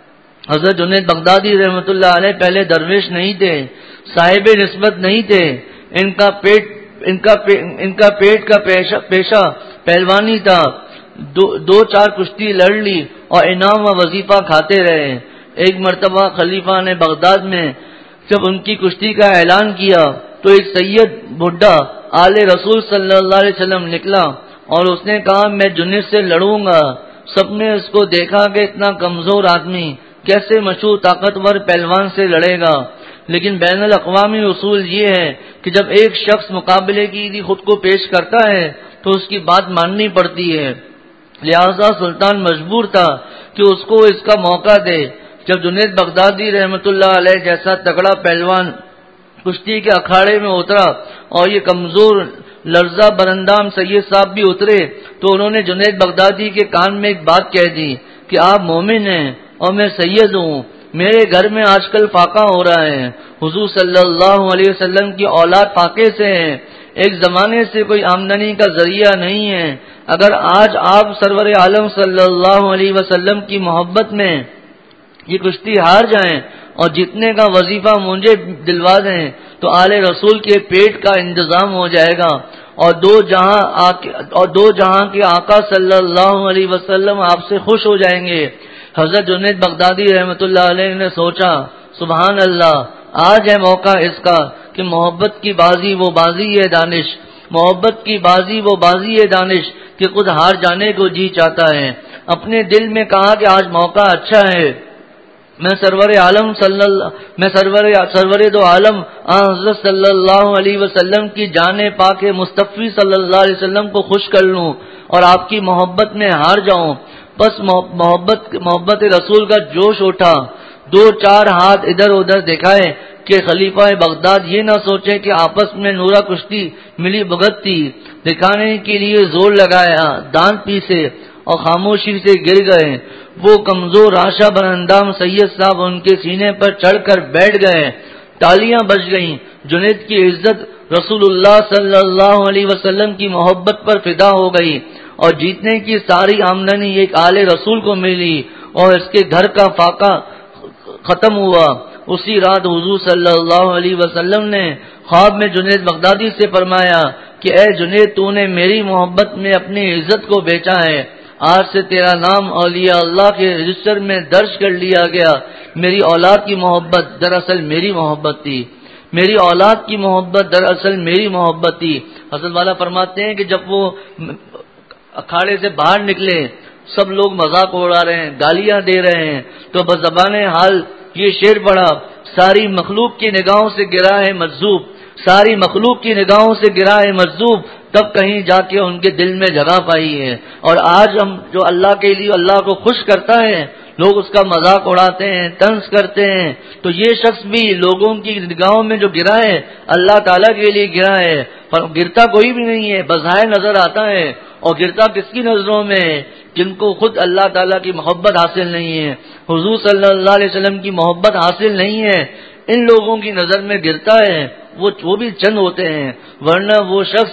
حضرت جنید بغدادی رحمۃ اللہ علیہ پہلے درویش نہیں تھے، صاحب نسبت نہیں تھے، ان کا پیٹ ان کا ان کا پیٹ کا پیشہ, پیشہ پہلوانی تھا، دو, دو چار کشتی لڑ لی اور انعام و وظیفہ کھاتے رہے۔ ایک مرتبہ خلیفہ نے بغداد میں جب ان کی کشتی کا اعلان کیا تو ایک سید بڈھا آل رسول صلی اللہ علیہ وسلم نکلا اور اس نے کہا میں جنید سے لڑوں گا۔ سب نے اس کو دیکھا کہ اتنا کمزور آدمی کیسے مشہور طاقتور پہلوان سے لڑے گا، لیکن بین الاقوامی اصول یہ ہے کہ جب ایک شخص مقابلے کے لیے خود کو پیش کرتا ہے تو اس کی بات ماننی پڑتی ہے، لہذا سلطان مجبور تھا کہ اس کو اس کا موقع دے۔ جب جنید بغدادی رحمۃ اللہ علیہ جیسا تگڑا پہلوان کشتی کے اکھاڑے میں اترا اور یہ کمزور لرزہ برندام سید صاحب بھی اترے تو انہوں نے جنید بغدادی کے کان میں ایک بات کہہ دی کہ آپ مومن ہیں اور میں سید ہوں، میرے گھر میں آج کل فاقہ ہو رہا ہے، حضور صلی اللہ علیہ وسلم کی اولاد فاقے سے ہیں، ایک زمانے سے کوئی آمدنی کا ذریعہ نہیں ہے، اگر آج آپ سرور عالم صلی اللہ علیہ وسلم کی محبت میں یہ کشتی ہار جائیں اور جتنے کا وظیفہ مجھے دلوا دیں تو آل رسول کے پیٹ کا انتظام ہو جائے گا، اور دو جہاں آکے اور دو جہاں کے آقا صلی اللہ علیہ وسلم آپ سے خوش ہو جائیں گے۔ حضرت جنید بغدادی رحمۃ اللہ علیہ نے سوچا سبحان اللہ، آج ہے موقع اس کا کہ محبت کی بازی وہ بازی ہے دانش، محبت کی بازی وہ بازی ہے دانش کہ خود ہار جانے کو جی چاہتا ہے۔ اپنے دل میں کہا کہ آج موقع اچھا ہے، میں سرور عالم صلی اللہ میں سرور سرور دو عالم حضرت صلی اللہ علیہ وسلم کی جان پاک مصطفی صلی اللہ علیہ وسلم کو خوش کر لوں اور آپ کی محبت میں ہار جاؤں۔ بس محبت محبت رسول کا جوش اٹھا، دو چار ہاتھ ادھر ادھر دکھائے کہ خلیفہ بغداد یہ نہ سوچے کہ آپس میں نورا کشتی ملی بھگت تھی، دکھانے کے لیے زور لگایا، دانت پیسے اور خاموشی سے گر گئے۔ وہ کمزور آشا بر اندام سید صاحب ان کے سینے پر چڑھ کر بیٹھ گئے، تالیاں بج گئیں۔ جنید کی عزت رسول اللہ صلی اللہ علیہ وسلم کی محبت پر فدا ہو گئی، اور جیتنے کی ساری آمدنی ایک آل رسول کو ملی اور اس کے گھر کا فاقہ ختم ہوا۔ اسی رات حضور صلی اللہ علیہ وسلم نے خواب میں جنید بغدادی سے فرمایا کہ اے جنید، تو نے میری محبت میں اپنی عزت کو بیچا ہے، آج سے تیرا نام اولیاء اللہ کے رجسٹر میں درج کر لیا گیا۔ میری اولاد کی محبت دراصل میری محبت تھی، میری اولاد کی محبت دراصل میری محبت تھی۔ حضرت والا فرماتے ہیں کہ جب وہ اکھاڑے سے باہر نکلے، سب لوگ مذاق اڑا رہے ہیں، گالیاں دے رہے ہیں، تو بزبان حال یہ شعر پڑھا، ساری مخلوق کی نگاہوں سے گرا ہے مجذوب، ساری مخلوق کی نگاہوں سے گرا ہے مجذوب، تب کہیں جا کے ان کے دل میں جگہ پائی ہے۔ اور آج ہم جو اللہ کے لیے اللہ کو خوش کرتا ہے، لوگ اس کا مذاق اڑاتے ہیں، طنز کرتے ہیں، تو یہ شخص بھی لوگوں کی نگاہوں میں جو گرا ہے اللہ تعالیٰ کے لیے گرا ہے، پر گرتا کوئی بھی نہیں ہے، بظاہر نظر آتا ہے، اور گرتا کس کی نظروں میں؟ جن کو خود اللہ تعالیٰ کی محبت حاصل نہیں ہے، حضور صلی اللہ علیہ وسلم کی محبت حاصل نہیں ہے، ان لوگوں کی نظر میں گرتا ہے، وہ وہ بھی چند ہوتے ہیں، ورنہ وہ شخص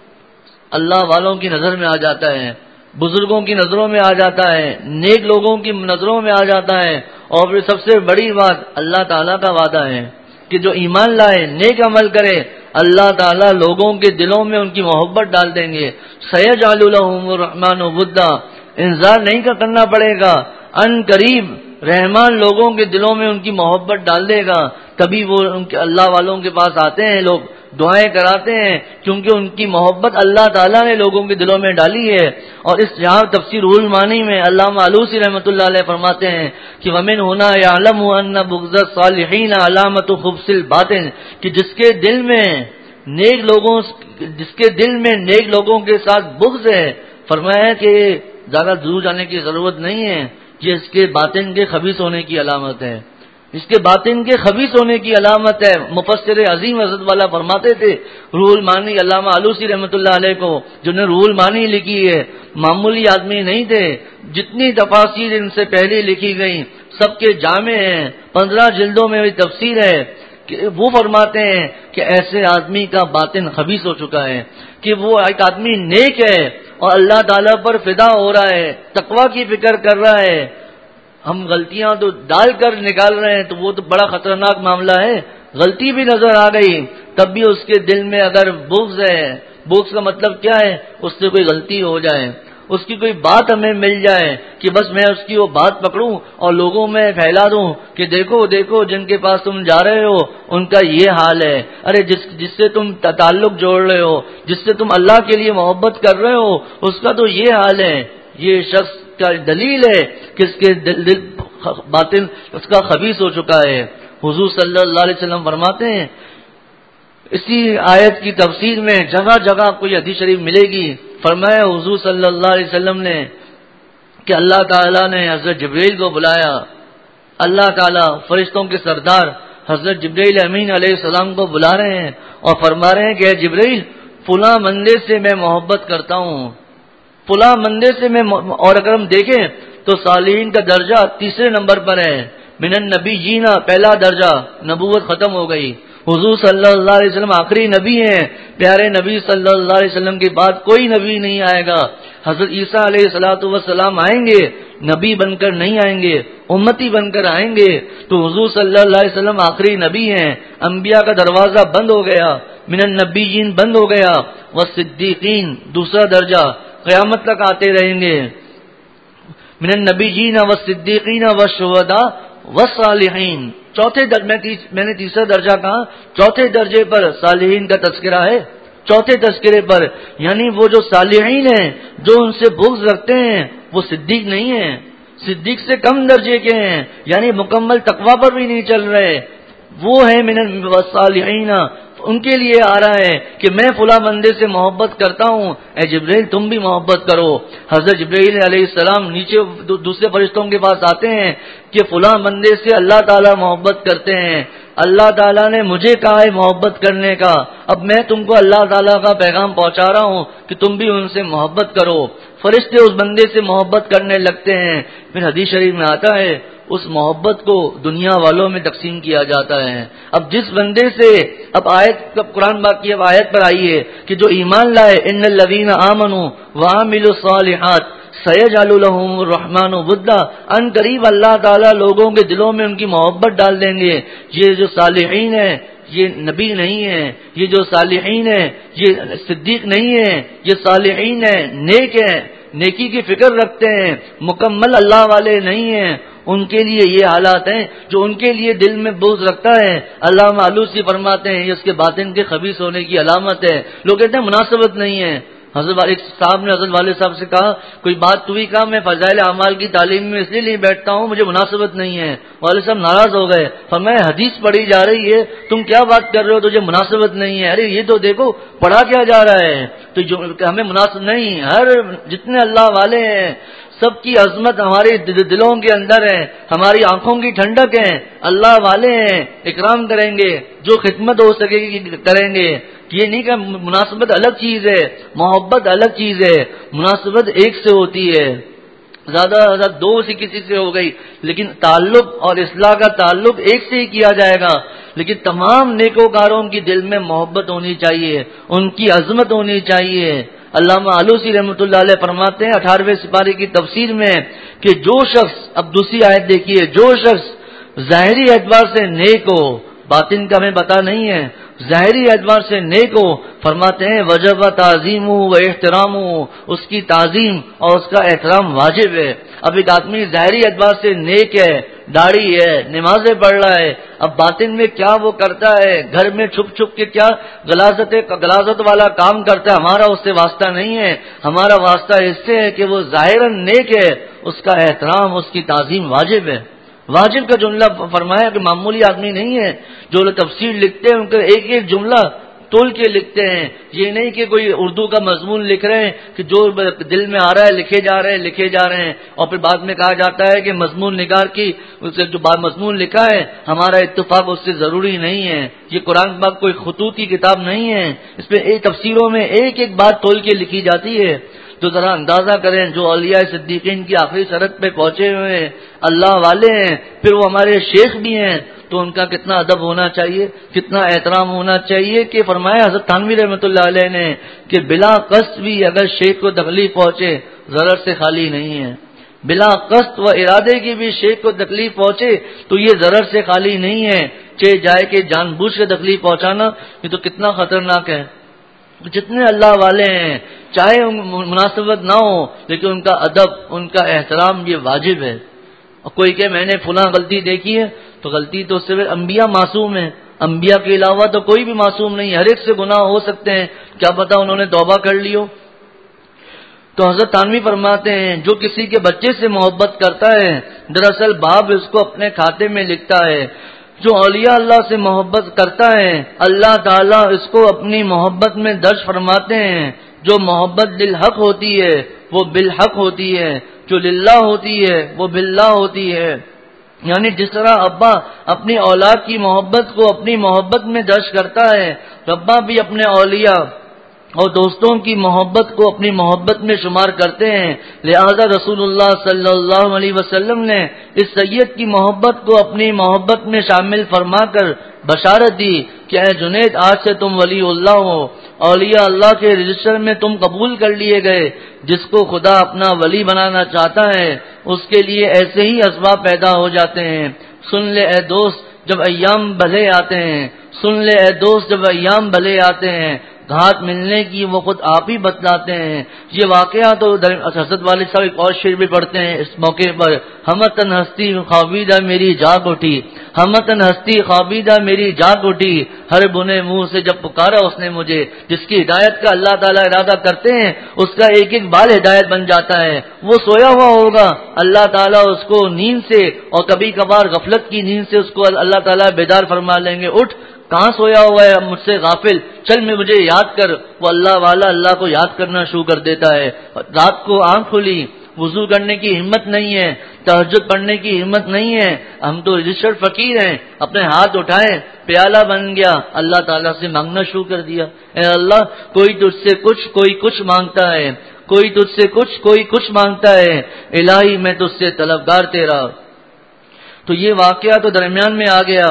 اللہ والوں کی نظر میں آ جاتا ہے، بزرگوں کی نظروں میں آ جاتا ہے، نیک لوگوں کی نظروں میں آ جاتا ہے۔ اور پھر سب سے بڑی بات، اللہ تعالیٰ کا وعدہ ہے کہ جو ایمان لائے، نیک عمل کرے، اللہ تعالیٰ لوگوں کے دلوں میں ان کی محبت ڈال دیں گے۔ سیجعل لهم الرحمن ودا، انتظار نہیں کرنا پڑے گا، ان قریب رحمان لوگوں کے دلوں میں ان کی محبت ڈال دے گا۔ تبھی وہ ان کے اللہ والوں کے پاس آتے ہیں، لوگ دعائیں کراتے ہیں، کیونکہ ان کی محبت اللہ تعالیٰ نے لوگوں کے دلوں میں ڈالی ہے۔ اور اس جہاں تفسیر روح المعانی میں علامہ آلوسی رحمۃ اللہ علیہ فرماتے ہیں کہ ومن ہونا یعلم ان بغض الصالحین علامت خبث الباطن، کہ جس کے دل میں نیک لوگوں جس کے دل میں نیک لوگوں کے ساتھ بغض ہے، فرمایا کہ زیادہ دور جانے کی ضرورت نہیں ہے، یہ اس کے باطن کے خبیث ہونے کی علامت ہے، اس کے باطن کے خبیث ہونے کی علامت ہے۔ مفسر عظیم حضرت والا فرماتے تھے، روح المعانی علامہ آلوسی رحمۃ اللہ علیہ کو، جنہوں نے روح المعانی لکھی ہے، معمولی آدمی نہیں تھے، جتنی تفاسیر ان سے پہلے لکھی گئی سب کے جامع ہیں، پندرہ جلدوں میں بھی تفسیر ہے، کہ وہ فرماتے ہیں کہ ایسے آدمی کا باطن خبیث ہو چکا ہے، کہ وہ ایک آدمی نیک ہے اور اللہ تعالیٰ پر فدا ہو رہا ہے، تقویٰ کی فکر کر رہا ہے، ہم غلطیاں تو ڈال کر نکال رہے ہیں تو وہ تو بڑا خطرناک معاملہ ہے، غلطی بھی نظر آ گئی تب بھی اس کے دل میں اگر بغض ہے، بغض کا مطلب کیا ہے؟ اس سے کوئی غلطی ہو جائے، اس کی کوئی بات ہمیں مل جائے کہ بس میں اس کی وہ بات پکڑوں اور لوگوں میں پھیلا دوں کہ دیکھو دیکھو جن کے پاس تم جا رہے ہو ان کا یہ حال ہے، ارے جس جس سے تم تعلق جوڑ رہے ہو، جس سے تم اللہ کے لیے محبت کر رہے ہو، اس کا تو یہ حال ہے۔ یہ شخص کا دلیل ہے کہ اس کے دل, دل باطن اس کا خبیث ہو چکا ہے۔ حضور صلی اللہ علیہ وسلم فرماتے ہیں، اسی آیت کی تفسیر میں جگہ جگہ آپ کو یہ حدیث شریف ملے گی، فرمایا حضور صلی اللہ علیہ وسلم نے کہ اللہ تعالیٰ نے حضرت جبریل کو بلایا، اللہ تعالیٰ فرشتوں کے سردار حضرت جبریل امین علیہ السلام کو بلا رہے ہیں اور فرما رہے ہیں کہ اے جبریل، فلاں بندے سے میں محبت کرتا ہوں، فلاں بندے سے میں، اور اگر ہم دیکھیں تو صالحین کا درجہ تیسرے نمبر پر ہے، من النبی جینا پہلا درجہ، نبوت ختم ہو گئی، حضور صلی اللہ علیہ وسلم آخری نبی ہیں، پیارے نبی صلی اللہ علیہ وسلم کے بعد کوئی نبی نہیں آئے گا، حضرت عیسیٰ علیہ الصلوۃ والسلام آئیں گے نبی بن کر نہیں آئیں گے، امتی بن کر آئیں گے۔ تو حضور صلی اللہ علیہ وسلم آخری نبی ہیں، انبیاء کا دروازہ بند ہو گیا، من النبیین بند ہو گیا، والصدیقین دوسرا درجہ قیامت تک آتے رہیں گے، من النبیین والصدیقین والشہداء والصالحین۔ چوتھے در... میں نے تیسرا درجہ کہا، چوتھے درجے پر صالحین کا تذکرہ ہے، چوتھے تذکرے پر، یعنی وہ جو صالحین ہیں جو ان سے بغض رکھتے ہیں وہ صدیق نہیں ہیں، صدیق سے کم درجے کے ہیں، یعنی مکمل تقوی پر بھی نہیں چل رہے، وہ ہیں من الصالحین۔ ان کے لیے آ رہا ہے کہ میں فلاں بندے سے محبت کرتا ہوں، اے جبرائیل تم بھی محبت کرو۔ حضرت جبرائیل علیہ السلام نیچے دوسرے فرشتوں کے پاس آتے ہیں کہ فلاں بندے سے اللہ تعالیٰ محبت کرتے ہیں، اللہ تعالیٰ نے مجھے کہا ہے محبت کرنے کا، اب میں تم کو اللہ تعالیٰ کا پیغام پہنچا رہا ہوں کہ تم بھی ان سے محبت کرو۔ فرشتے اس بندے سے محبت کرنے لگتے ہیں، پھر حدیث شریف میں آتا ہے اس محبت کو دنیا والوں میں تقسیم کیا جاتا ہے۔ اب جس بندے سے اب آیت قرآن پاک کی اب آیت پر آئی ہے کہ جو ایمان لائے، ان الذین آمنوا وعملوا الصالحات سیجعل لهم الرحمن ودا، ان قریب اللہ تعالیٰ لوگوں کے دلوں میں ان کی محبت ڈال دیں گے۔ یہ جو صالحین ہیں یہ نبی نہیں ہیں، یہ جو صالحین ہیں یہ صدیق نہیں ہیں، یہ صالحین ہیں، نیک ہیں، نیکی کی فکر رکھتے ہیں، مکمل اللہ والے نہیں ہیں۔ ان کے لیے یہ حالات ہیں، جو ان کے لیے دل میں بغض رکھتا ہے، علامہ آلوسی فرماتے ہیں یہ اس کے باطن کے خبیث ہونے کی علامت ہے۔ لوگ کہتے ہیں مناسبت نہیں ہے۔ حضرت ایک صاحب نے حضرت والد صاحب سے کہا کوئی بات تو ہی کہا، میں فضائل اعمال کی تعلیم میں اس لیے نہیں بیٹھتا ہوں مجھے مناسبت نہیں ہے۔ والد صاحب ناراض ہو گئے، فرمایا حدیث پڑھی جا رہی ہے تم کیا بات کر رہے ہو، تجھے مناسبت نہیں ہے؟ ارے یہ تو دیکھو پڑھا کیا جا رہا ہے، تو جو ہمیں مناسب نہیں، ہر جتنے اللہ والے ہیں سب کی عظمت ہمارے دلوں کے اندر ہے، ہماری آنکھوں کی ٹھنڈک ہے، اللہ والے ہیں، اکرام کریں گے، جو خدمت ہو سکے گی کریں گے۔ یہ نہیں کہ مناسبت الگ چیز ہے، محبت الگ چیز ہے، مناسبت ایک سے ہوتی ہے، زیادہ زیادہ دو سے کسی سے ہو گئی، لیکن تعلق اور اصلاح کا تعلق ایک سے ہی کیا جائے گا۔ لیکن تمام نیکوکاروں کی دل میں محبت ہونی چاہیے، ان کی عظمت ہونی چاہیے۔ علامہ آلوسی رحمۃ اللہ علیہ فرماتے ہیں اٹھارہویں سپارے کی تفسیر میں کہ جو شخص، اب دوسری آیت دیکھیے، جو شخص ظاہری اعتبار سے نیک ہو، باطن کا ہمیں پتہ نہیں ہے، ظاہری اعتبار سے نیک ہو، فرماتے ہیں وجب تعظیم و احترام، اس کی تعظیم اور اس کا احترام واجب ہے۔ اب ایک آدمی ظاہری اعتبار سے نیک ہے، داڑھی ہے، نمازیں پڑھ رہا ہے، اب باطن میں کیا وہ کرتا ہے، گھر میں چھپ چھپ کے کیا غلاظت غلاظت والا کام کرتا ہے، ہمارا اس سے واسطہ نہیں ہے، ہمارا واسطہ اس سے ہے کہ وہ ظاہراً نیک ہے، اس کا احترام اس کی تعظیم واجب ہے۔ واجب کا جملہ فرمایا کہ معمولی آدمی نہیں ہے، جو لوگ تفسیر لکھتے ہیں ان کا ایک ایک جملہ تول کے لکھتے ہیں، یہ نہیں کہ کوئی اردو کا مضمون لکھ رہے ہیں کہ جو دل میں آ رہا ہے لکھے جا رہے ہیں لکھے جا رہے ہیں اور پھر بعد میں کہا جاتا ہے کہ مضمون نگار کی اسے جو مضمون لکھا ہے ہمارا اتفاق اس سے ضروری نہیں ہے۔ یہ قرآن پاک کوئی خطوط کی کتاب نہیں ہے، اس میں ایک تفسیروں میں ایک ایک بات تول کے لکھی جاتی ہے۔ تو ذرا اندازہ کریں جو اولیاء صدیقین کی آخری سرحد پہ پہنچے ہوئے ہیں، اللہ والے ہیں، پھر وہ ہمارے شیخ بھی ہیں، تو ان کا کتنا ادب ہونا چاہیے، کتنا احترام ہونا چاہیے کہ فرمایا حضرت تھانوی رحمۃ اللہ علیہ نے کہ بلا قصد بھی اگر شیخ کو تکلیف پہنچے ضرر سے خالی نہیں ہے، بلا قصد و ارادے کی بھی شیخ کو تکلیف پہنچے تو یہ ضرر سے خالی نہیں ہے، چاہے جائے کہ جان بوجھ کے تکلیف پہنچانا یہ تو کتنا خطرناک ہے۔ جتنے اللہ والے ہیں چاہے مناسبت نہ ہو لیکن ان کا ادب ان کا احترام یہ واجب ہے۔ اور کوئی کہ میں نے فلاں غلطی دیکھی ہے تو غلطی تو صرف انبیاء معصوم ہیں، انبیاء کے علاوہ تو کوئی بھی معصوم نہیں، ہر ایک سے گناہ ہو سکتے ہیں، کیا پتہ انہوں نے توبہ کر لی ہو۔ تو حضرت تھانوی فرماتے ہیں جو کسی کے بچے سے محبت کرتا ہے دراصل باپ اس کو اپنے کھاتے میں لکھتا ہے، جو اولیاء اللہ سے محبت کرتا ہے اللہ تعالیٰ اس کو اپنی محبت میں درج فرماتے ہیں۔ جو محبت للحق ہوتی ہے وہ بالحق ہوتی ہے، جو للہ ہوتی ہے وہ باللہ ہوتی ہے۔ یعنی جس طرح ابا اپنی اولاد کی محبت کو اپنی محبت میں درج کرتا ہے، ربا بھی اپنے اولیاء اور دوستوں کی محبت کو اپنی محبت میں شمار کرتے ہیں۔ لہذا رسول اللہ صلی اللہ علیہ وسلم نے اس سید کی محبت کو اپنی محبت میں شامل فرما کر بشارت دی کہ اے جنید آج سے تم ولی اللہ ہو، اولیاء اللہ کے رجسٹر میں تم قبول کر لیے گئے. جس کو خدا اپنا ولی بنانا چاہتا ہے اس کے لیے ایسے ہی اسباب پیدا ہو جاتے ہیں. سن لے اے دوست جب ایام بھلے آتے ہیں، سن لے اے دوست جب ایام بھلے آتے ہیں، گھات ملنے کی وہ خود آپ ہی بتلاتے ہیں. یہ واقعہ تو حضرت والد صاحب ایک اور شعر بھی پڑھتے ہیں اس موقع پر. ہمتن ہستی خوابیدہ میری جاگ اٹھی، ہمتن ہستی خوابیدہ میری جاگ اٹھی، ہر بنے منہ سے جب پکارا اس نے مجھے. جس کی ہدایت کا اللہ تعالیٰ ارادہ کرتے ہیں اس کا ایک ایک بال ہدایت بن جاتا ہے. وہ سویا ہوا ہوگا، اللہ تعالیٰ اس کو نیند سے اور کبھی کبھار غفلت کی نیند سے اس کو اللہ تعالیٰ بیدار فرما لیں گے. اٹھ، کہاں سویا ہوا ہے مجھ سے غافل، چل میں مجھے یاد کر. وہ اللہ والا اللہ کو یاد کرنا شروع کر دیتا ہے. رات کو آنکھ کھلی، وضو کرنے کی ہمت نہیں ہے، تہجد پڑھنے کی ہمت نہیں ہے. ہم تو رجسٹرڈ فقیر ہیں. اپنے ہاتھ اٹھائے، پیالہ بن گیا، اللہ تعالیٰ سے مانگنا شروع کر دیا. اے اللہ، کوئی تجھ سے کچھ، کوئی کچھ مانگتا ہے، کوئی تجھ سے کچھ، کوئی کچھ مانگتا ہے. الہی میں تجھ سے طلبگار تیرا. تو یہ واقعہ تو درمیان میں آ گیا.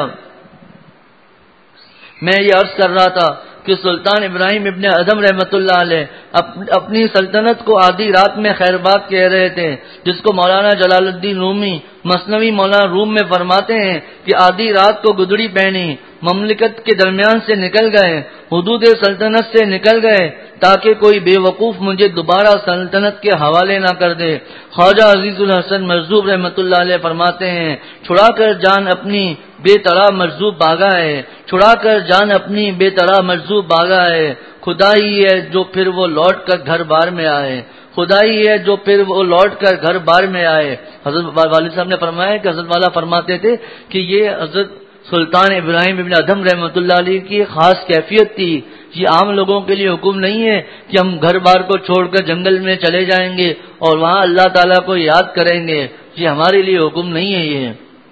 میں یہ عرض کر رہا تھا کہ سلطان ابراہیم ابن ادھم رحمۃ اللہ علیہ اپنی سلطنت کو آدھی رات میں خیر بات کہہ رہے تھے، جس کو مولانا جلال الدین رومی مثنوی مولانا روم میں فرماتے ہیں کہ آدھی رات کو گدڑی پہنی، مملکت کے درمیان سے نکل گئے، حدود سلطنت سے نکل گئے تاکہ کوئی بے وقوف مجھے دوبارہ سلطنت کے حوالے نہ کر دے. خواجہ عزیز الحسن مرزوق رحمۃ اللہ علیہ فرماتے ہیں، چھڑا کر جان اپنی بے طرح مرزوق باغا ہے، چھڑا کر جان اپنی بے طرح مرزوق باغا ہے. خدا ہی ہے جو پھر وہ لوٹ کر گھر بار میں آئے، خدا ہی ہے جو پھر وہ لوٹ کر گھر بار میں آئے. حضرت والد صاحب نے فرمایا کہ حضرت والا فرماتے تھے کہ یہ حضرت سلطان ابراہیم ابن ادھم رحمۃ اللہ علیہ کی خاص کیفیت تھی. یہ عام لوگوں کے لیے حکم نہیں ہے کہ ہم گھر بار کو چھوڑ کر جنگل میں چلے جائیں گے اور وہاں اللہ تعالیٰ کو یاد کریں گے. یہ ہمارے لیے حکم نہیں ہے. یہ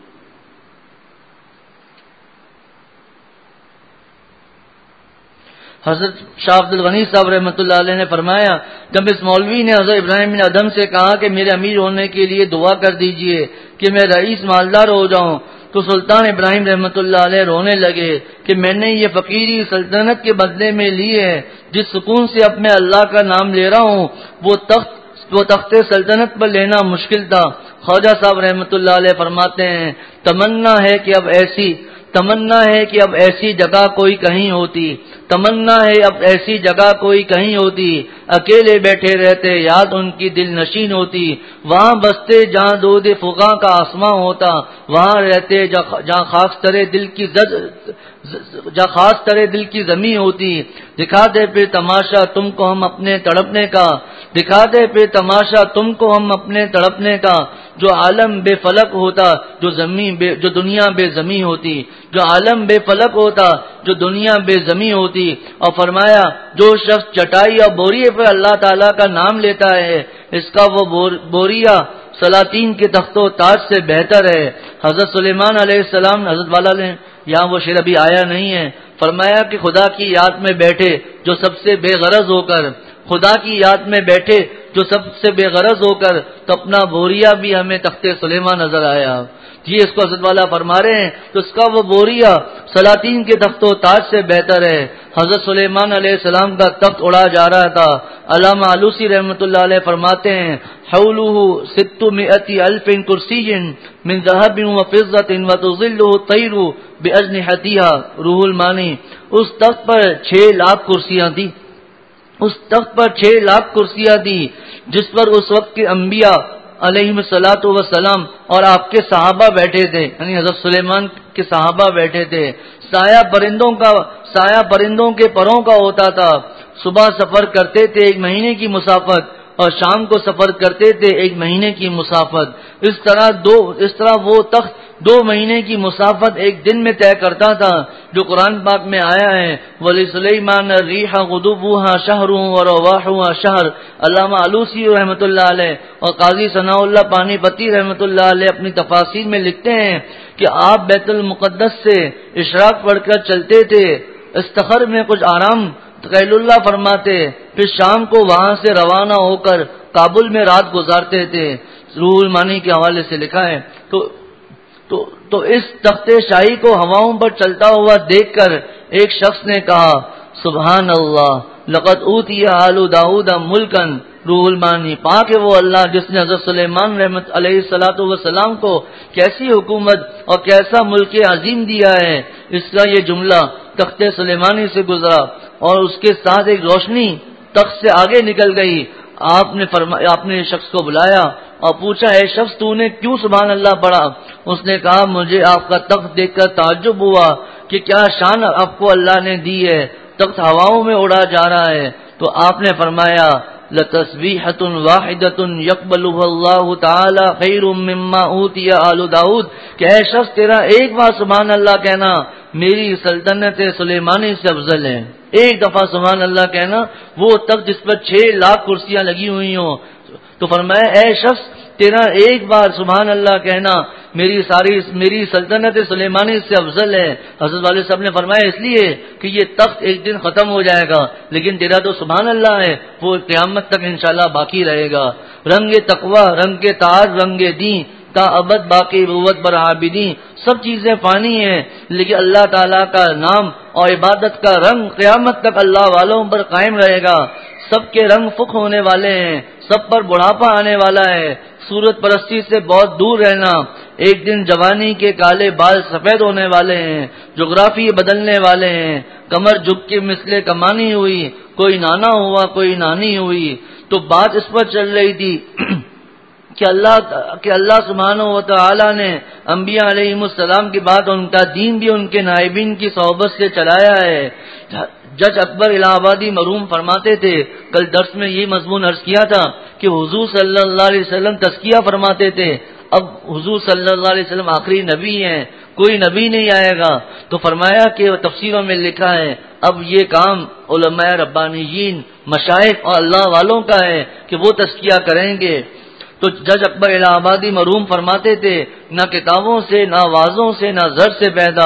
حضرت شاہ عبد الغنی صاحب رحمۃ اللہ علیہ نے فرمایا، جب اس مولوی نے حضرت ابراہیم بن ادھم سے کہا کہ میرے امیر ہونے کے لیے دعا کر دیجئے کہ میں رئیس مالدار ہو جاؤں، تو سلطان ابراہیم رحمۃ اللہ علیہ رونے لگے کہ میں نے یہ فقیری سلطنت کے بدلے میں لی ہے. جس سکون سے اب میں اللہ کا نام لے رہا ہوں وہ تخت وہ تخت سلطنت پر لینا مشکل تھا. خواجہ صاحب رحمۃ اللہ علیہ فرماتے ہیں، تمنا ہے کہ اب ایسی تمنا ہے کہ اب ایسی جگہ کوئی کہیں ہوتی، تمنا ہے اب ایسی جگہ کوئی کہیں ہوتی، اکیلے بیٹھے رہتے یاد ان کی دل نشین ہوتی، وہاں بستے جہاں دود فغاں کا آسماں ہوتا، وہاں رہتے جہاں خاص ترے دل کی زد جہاں خاص ترے دل کی زمین ہوتی. دکھا دے پھر تماشا تم کو ہم اپنے تڑپنے کا، دکھا دے پھر تماشا تم کو ہم اپنے تڑپنے کا، جو عالم بے فلک ہوتا جو زمین بے جو دنیا بے زمین ہوتی، جو عالم بے فلک ہوتا جو دنیا بے زمین ہوتی. اور فرمایا، جو شخص چٹائی اور بوریے پر اللہ تعالیٰ کا نام لیتا ہے اس کا وہ بوریا سلاطین کے تخت و تاج سے بہتر ہے. حضرت سلیمان علیہ السلام، حضرت والا نے یہاں وہ شعر ابھی آیا نہیں ہے، فرمایا کہ خدا کی یاد میں بیٹھے جو سب سے بے غرض ہو کر، خدا کی یاد میں بیٹھے جو سب سے بے غرض ہو کر، تو اپنا بوریا بھی ہمیں تخت سلیمان نظر آیا. جی اس کو حضرت والا فرما رہے ہیں تو اس کا وہ بوریا سلاطین کے تخت و تاج سے بہتر ہے. حضرت سلیمان علیہ السلام کا تخت اڑا جا رہا تھا. علامہ آلوسی رحمۃ اللہ علیہ فرماتے ہیں، حولہ ست مئت الف کرسی من ذهب وفضة وتظله الطير باجنحتها. روح المانی. اس تخت پر چھ لاکھ کرسیاں تھی، اس تخت پر چھ لاکھ کرسیاں تھی جس پر اس وقت کے انبیاء علیہم الصلوۃ والسلام اور آپ کے صحابہ بیٹھے تھے، یعنی حضرت سلیمان کے صحابہ بیٹھے تھے. سایہ پرندوں کا سایہ پرندوں کے پروں کا ہوتا تھا. صبح سفر کرتے تھے ایک مہینے کی مسافت اور شام کو سفر کرتے تھے ایک مہینے کی مسافت. اس طرح دو اس طرح وہ تخت دو مہینے کی مسافت ایک دن میں طے کرتا تھا، جو قرآن پاک میں آیا ہے، وَلِسُلَيْمَانَ الرِّيحَ غُدُوُّهَا شَهْرٌ وَرَوَاحُهَا شَهْرٌ. علامہ آلوسی رحمۃ اللہ علیہ اور قاضی ثناء اللہ پانی پتی رحمۃ اللہ علیہ اپنی تفاسیر میں لکھتے ہیں کہ آپ بیت المقدس سے اشراق پڑھ کر چلتے تھے، استخر میں کچھ آرام تقیل اللہ فرماتے، پھر شام کو وہاں سے روانہ ہو کر کابل میں رات گزارتے تھے. روح المانی کے حوالے سے لکھا ہے. تو تو تو اس تخت شاہی کو ہواؤں پر چلتا ہوا دیکھ کر ایک شخص نے کہا سبحان اللہ لقد اوتی آل داؤد ملکن روح المانی، پاک ہے وہ اللہ جس نے حضرت سلیمان رحمت علیہ الصلوۃ والسلام کو کیسی حکومت اور کیسا ملک عظیم دیا ہے۔ اس کا یہ جملہ تخت سلیمانی سے گزرا اور اس کے ساتھ ایک روشنی تخت سے آگے نکل گئی۔ آپ نے فرمایا، آپ نے شخص کو بلایا اور پوچھا اے شخص تو نے کیوں سبحان اللہ پڑھا؟ اس نے کہا مجھے آپ کا تخت دیکھ کر تعجب ہوا کہ کیا شان آپ کو اللہ نے دی ہے، تخت ہواؤں میں اڑا جا رہا ہے۔ تو آپ نے فرمایا لتسبیحۃ واحدۃ یقبلها اللہ تعالی خیر مما اوتی آل داؤد کہ اے شخص تیرا ایک بار سبحان اللہ کہنا میری سلطنت سلیمانی سے افضل ہے۔ ایک دفعہ سبحان اللہ کہنا وہ تخت جس پر چھ لاکھ کرسیاں لگی ہوئی ہوں۔ تو فرمایا اے شخص تیرا ایک بار سبحان اللہ کہنا میری ساری میری سلطنت سلیمانی سے افضل ہے۔ حضرت والد صاحب نے فرمایا اس لیے کہ یہ تخت ایک دن ختم ہو جائے گا، لیکن تیرا تو سبحان اللہ ہے وہ قیامت تک انشاءاللہ باقی رہے گا۔ رنگ تقوی، رنگ طاعت، رنگ دین تا ابد باقی روت بر عابدین، سب چیزیں فانی ہیں لیکن اللہ تعالیٰ کا نام اور عبادت کا رنگ قیامت تک اللہ والوں پر قائم رہے گا۔ سب کے رنگ فک ہونے والے ہیں، سب پر بڑھاپا آنے والا ہے، صورت پرستی سے بہت دور رہنا۔ ایک دن جوانی کے کالے بال سفید ہونے والے ہیں، جغرافی بدلنے والے ہیں، کمر جھک کے مثل کمانی ہوئی، کوئی نانا ہوا کوئی نانی ہوئی۔ تو بات اس پر چل رہی تھی کہ اللہ کہ اللہ سبحانہ و تعالی نے انبیاء علیہ السلام کی بات اور ان کا دین بھی ان کے نائبین کی صحبت سے چلایا ہے۔ جج اکبر الہ آبادی مرحوم فرماتے تھے، کل درس میں یہ مضمون عرض کیا تھا کہ حضور صلی اللہ علیہ وسلم تزکیہ فرماتے تھے، اب حضور صلی اللہ علیہ وسلم آخری نبی ہیں، کوئی نبی نہیں آئے گا۔ تو فرمایا کہ تفسیروں میں لکھا ہے اب یہ کام علماء ربانیین، مشائخ اور اللہ والوں کا ہے کہ وہ تزکیہ کریں گے۔ تو جج اکبر الہ آبادی مرحوم فرماتے تھے نہ کتابوں سے نہ وعظوں سے نہ زر سے پیدا،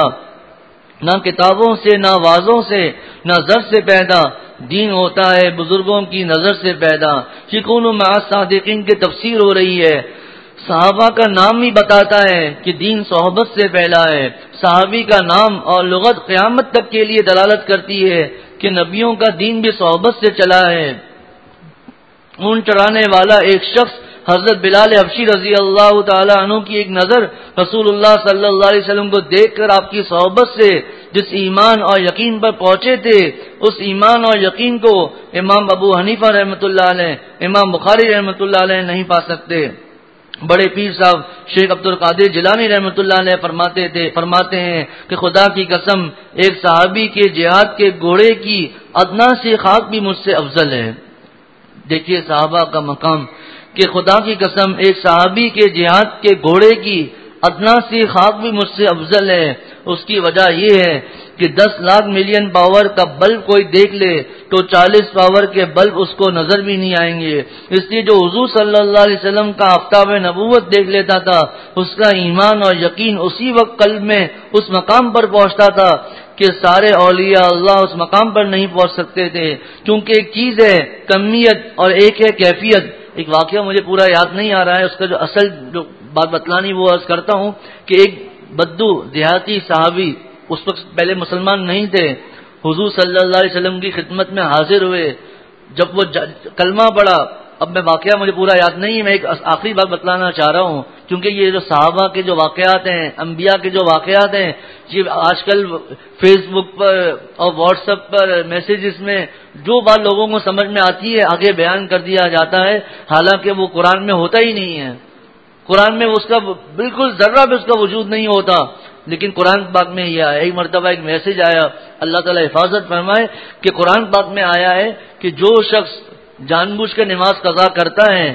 نہ کتابوں سے نہ وعظوں سے نہ زر سے پیدا، دین ہوتا ہے بزرگوں کی نظر سے پیدا۔ یکون مع الصادقین کی تفسیر ہو رہی ہے، صحابہ کا نام ہی بتاتا ہے کہ دین صحبت سے پھیلا ہے۔ صحابی کا نام اور لغت قیامت تک کے لیے دلالت کرتی ہے کہ نبیوں کا دین بھی صحبت سے چلا ہے۔ اون چرانے والا ایک شخص حضرت بلال حبشی رضی اللہ تعالی عنہ کی ایک نظر رسول اللہ صلی اللہ علیہ وسلم کو دیکھ کر آپ کی صحبت سے جس ایمان اور یقین پر پہنچے تھے، اس ایمان اور یقین کو امام ابو حنیفہ رحمۃ اللہ علیہ، امام بخاری رحمۃ اللہ علیہ نہیں پا سکتے۔ بڑے پیر صاحب شیخ عبد القادر جیلانی رحمۃ اللہ علیہ فرماتے تھے فرماتے ہیں کہ خدا کی قسم ایک صحابی کے جہاد کے گھوڑے کی ادنا سی خاک بھی مجھ سے افضل ہے۔ دیکھیے صحابہ کا مقام کہ خدا کی قسم ایک صحابی کے جہاد کے گھوڑے کی ادنا سی خاک بھی مجھ سے افضل ہے۔ اس کی وجہ یہ ہے کہ دس لاکھ ملین پاور کا بلب کوئی دیکھ لے تو چالیس پاور کے بلب اس کو نظر بھی نہیں آئیں گے۔ اس لیے جو حضور صلی اللہ علیہ وسلم کا آفتاب نبوت دیکھ لیتا تھا اس کا ایمان اور یقین اسی وقت قلب میں اس مقام پر پہنچتا تھا کہ سارے اولیاء اللہ اس مقام پر نہیں پہنچ سکتے تھے، کیونکہ ایک چیز ہے کمیت اور ایک ہے کیفیت۔ ایک واقعہ مجھے پورا یاد نہیں آ رہا ہے، اس کا جو اصل جو بات بتلانی وہ عرض کرتا ہوں کہ ایک بدو دیہاتی صحابی اس وقت پہلے مسلمان نہیں تھے، حضور صلی اللہ علیہ وسلم کی خدمت میں حاضر ہوئے۔ جب وہ کلمہ پڑھا، اب میں واقعہ مجھے پورا یاد نہیں ہے، میں ایک آخری بات بتلانا چاہ رہا ہوں کیونکہ یہ جو صحابہ کے جو واقعات ہیں، انبیاء کے جو واقعات ہیں، یہ آج کل فیس بک پر اور واٹس ایپ پر میسیجز میں جو بات لوگوں کو سمجھ میں آتی ہے آگے بیان کر دیا جاتا ہے، حالانکہ وہ قرآن میں ہوتا ہی نہیں ہے۔ قرآن میں اس کا بالکل ذرہ بھی اس کا وجود نہیں ہوتا، لیکن قرآن پاک میں یہ آیا۔ ایک مرتبہ ایک میسج آیا، اللہ تعالیٰ حفاظت فرمائے، کہ قرآن پاک میں آیا ہے کہ جو شخص جان بوجھ کے نماز قضا کرتا ہے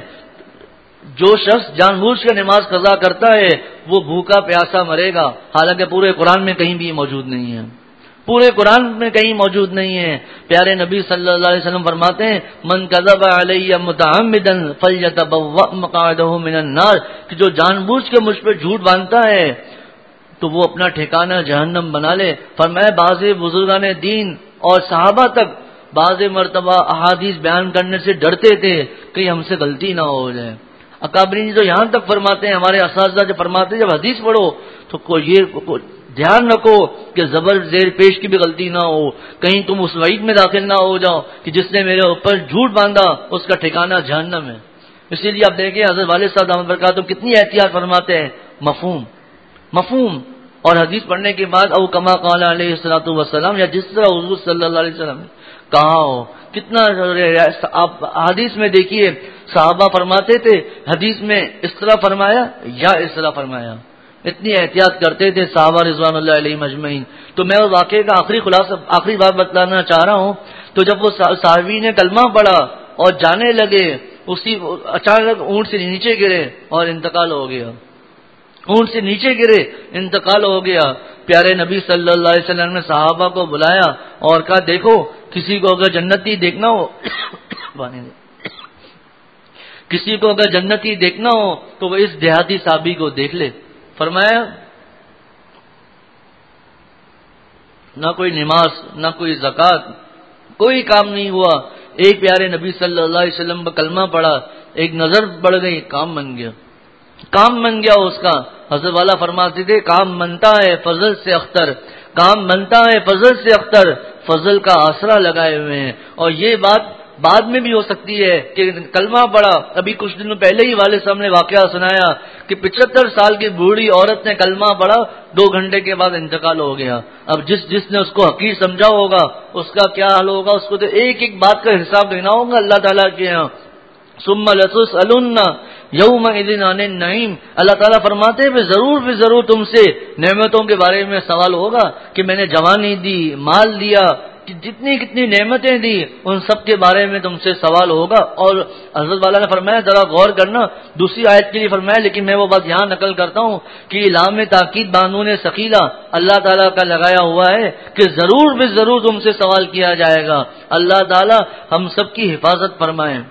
جو شخص جان بوجھ کے نماز قضا کرتا ہے وہ بھوکا پیاسا مرے گا، حالانکہ پورے قرآن میں کہیں بھی یہ موجود نہیں ہے، پورے قرآن میں کہیں موجود نہیں ہے۔ پیارے نبی صلی اللہ علیہ وسلم فرماتے ہیں من کذب علی متعمدا فلیتبوأ مقعدہ من النار، کہ جو جان بوجھ کے مجھ پہ جھوٹ باندھتا ہے تو وہ اپنا ٹھکانہ جہنم بنا لے۔ فرمایا بعض بزرگان دین اور صحابہ تک بعض مرتبہ احادیث بیان کرنے سے ڈرتے تھے کہ ہم سے غلطی نہ ہو جائے۔ اکابرین تو یہاں تک فرماتے ہیں، ہمارے اساتذہ جو فرماتے ہیں جب حدیث پڑھو تو کوئی یہ کو دھیان رکھو کہ زبر زیر پیش کی بھی غلطی نہ ہو، کہیں تم اس وعید میں داخل نہ ہو جاؤ کہ جس نے میرے اوپر جھوٹ باندھا اس کا ٹھکانہ جہنم ہے۔ اسی لیے آپ دیکھیں حضرت والد صاحب دامت برکاتہ کتنی احتیاط فرماتے ہیں، مفہوم مفہوم اور حدیث پڑھنے کے بعد او کما قال علیہ الصلوۃ والسلام، یا جس طرح حضور صلی اللہ علیہ وسلم نے کہا ہو۔ کتنا آپ حدیث میں دیکھیے صحابہ فرماتے تھے حدیث میں اس طرح فرمایا یا اس طرح فرمایا، اتنی احتیاط کرتے تھے صحابہ رضوان اللہ علیہ مجمعین۔ تو میں اس واقعے کا آخری خلاصہ آخری بات بتلانا چاہ رہا ہوں، تو جب وہ صحابی نے کلمہ پڑھا اور جانے لگے، اسی اچانک اونٹ سے نیچے گرے اور انتقال ہو گیا، اونٹ سے نیچے گرے انتقال ہو گیا۔ پیارے نبی صلی اللہ علیہ وسلم نے صحابہ کو بلایا اور کہا دیکھو کسی کو اگر جنتی دیکھنا ہو کسی کو اگر جنتی دیکھنا ہو تو وہ اس دیہاتی صحابی کو دیکھ لے۔ فرمایا نہ کوئی نماز نہ کوئی زکوٰۃ، کوئی کام نہیں ہوا، ایک پیارے نبی صلی اللہ علیہ وسلم کا کلمہ پڑھا، ایک نظر بڑھ گئی، کام بن گیا، کام بن گیا اس کا۔ حضرت والا فرماتے تھے کام بنتا ہے فضل سے اختر، کام بنتا ہے فضل سے اختر، فضل کا آسرا لگائے ہوئے ہیں۔ اور یہ بات بعد میں بھی ہو سکتی ہے کہ کلمہ پڑھا، ابھی کچھ دنوں پہلے ہی والد صاحب نے واقعہ سنایا کہ پچہتر سال کی بوڑھی عورت نے کلمہ پڑھا، دو گھنٹے کے بعد انتقال ہو گیا۔ اب جس جس نے اس کو حقیر سمجھا ہوگا اس کا کیا حال ہوگا، اس کو تو ایک ایک بات کا حساب دینا ہوگا اللہ تعالیٰ کے یہاں۔ ثم لتسألن یومئذ عن النعیم، اللہ تعالیٰ فرماتے ہیں ضرور بھی ضرور تم سے نعمتوں کے بارے میں سوال ہوگا کہ میں نے جوانی دی، مال دیا، جتنی کتنی نعمتیں دی، ان سب کے بارے میں تم سے سوال ہوگا۔ اور حضرت والا نے فرمایا ذرا غور کرنا، دوسری آیت کے لیے فرمایا لیکن میں وہ بات یہاں نقل کرتا ہوں کہ لام تاکید بانون ثقیلہ اللہ تعالیٰ کا لگایا ہوا ہے کہ ضرور بھی ضرور تم سے سوال کیا جائے گا۔ اللہ تعالیٰ ہم سب کی حفاظت فرمائے،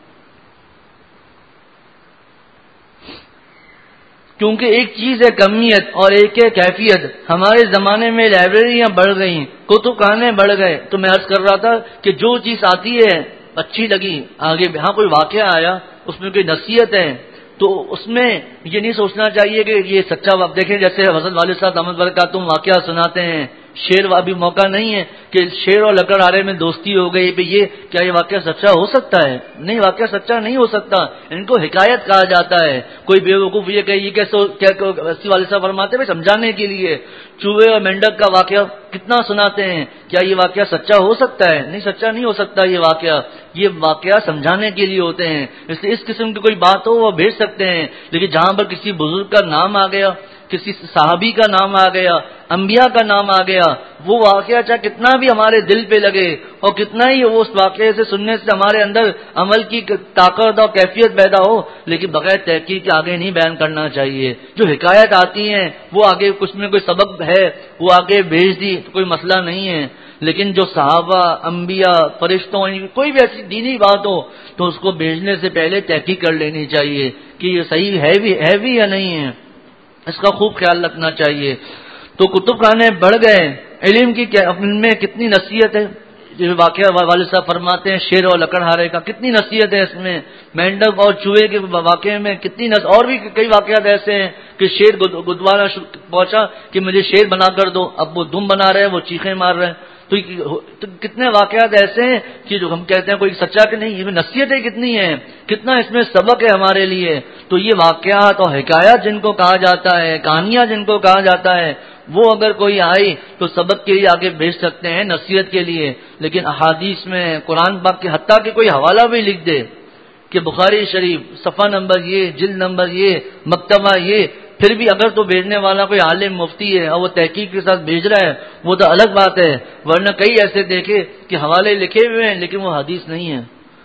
کیونکہ ایک چیز ہے کمیت اور ایک ہے کیفیت۔ ہمارے زمانے میں لائبریریاں بڑھ گئیں، کتب خانے بڑھ گئے، تو میں عرض کر رہا تھا کہ جو چیز آتی ہے اچھی لگی آگے، ہاں کوئی واقعہ آیا اس میں کوئی نصیحت ہے تو اس میں یہ نہیں سوچنا چاہیے کہ یہ سچا بات۔ دیکھیں جیسے حضرت والد صاحب دامت برکاتہم واقعہ سناتے ہیں، شیر ابھی موقع نہیں ہے کہ شیر اور لکڑہارے میں دوستی ہو گئی، پہ یہ کیا یہ واقعہ سچا ہو سکتا ہے؟ نہیں، واقعہ سچا نہیں ہو سکتا، ان کو حکایت کہا جاتا ہے۔ کوئی بیوقوف یہ کہ یہ کیسے کیا والد صاحب فرماتے ہیں سمجھانے کے لیے، چوہے اور مینڈک کا واقعہ کتنا سناتے ہیں، کیا یہ واقعہ سچا ہو سکتا ہے؟ نہیں، سچا نہیں ہو سکتا یہ واقعہ، یہ واقعہ سمجھانے کے لیے ہوتے ہیں۔ اس لیے اس قسم کی کوئی بات ہو وہ بھیج سکتے ہیں، لیکن جہاں پر کسی بزرگ کا نام آ گیا، کسی صحابی کا نام آ گیا، انبیاء کا نام آ گیا، وہ واقعہ چاہے کتنا بھی ہمارے دل پہ لگے اور کتنا ہی وہ اس واقعے سے سننے سے ہمارے اندر عمل کی طاقت اور کیفیت پیدا ہو، لیکن بغیر تحقیق کے آگے نہیں بیان کرنا چاہیے۔ جو حکایت آتی ہیں وہ آگے کچھ میں کوئی سبق ہے وہ آگے بھیج دی تو کوئی مسئلہ نہیں ہے، لیکن جو صحابہ، انبیاء، فرشتوں، کوئی بھی ایسی دینی بات ہو تو اس کو بھیجنے سے پہلے تحقیق کر لینی چاہیے کہ یہ صحیح ہے بھی ہے بھی یا نہیں ہے، اس کا خوب خیال رکھنا چاہیے۔ تو کتب خانے بڑھ گئے، علم کی ان میں کتنی نصیحت ہے، جو واقعہ والد صاحب فرماتے ہیں شیر اور لکڑہارے کا کتنی نصیحت ہے اس میں، مینڈک اور چوہے کے واقعے میں کتنی نص... اور بھی کئی واقعات ایسے ہیں کہ شیر گدوانا پہنچا کہ مجھے شیر بنا کر دو، اب وہ دم بنا رہے ہیں، وہ چیخیں مار رہے ہیں، تو کتنے واقعات ایسے ہیں کہ جو ہم کہتے ہیں کوئی سچا کہ نہیں، یہ نصیحتیں کتنی ہیں، کتنا اس میں سبق ہے ہمارے لیے۔ تو یہ واقعات اور حکایات جن کو کہا جاتا ہے، کہانیاں جن کو کہا جاتا ہے، وہ اگر کوئی آئی تو سبق کے لیے آگے بھیج سکتے ہیں، نصیحت کے لیے۔ لیکن احادیث میں قرآن پاک کے حتیٰ کہ کوئی حوالہ بھی لکھ دے کہ بخاری شریف صفحہ نمبر یہ، جلد نمبر یہ، مکتبہ یہ، پھر بھی اگر تو بھیجنے والا کوئی عالم مفتی ہے اور وہ تحقیق کے ساتھ بھیج رہا ہے وہ تو الگ بات ہے، ورنہ کئی ایسے دیکھے کہ حوالے لکھے ہوئے ہیں لیکن وہ حدیث نہیں ہے،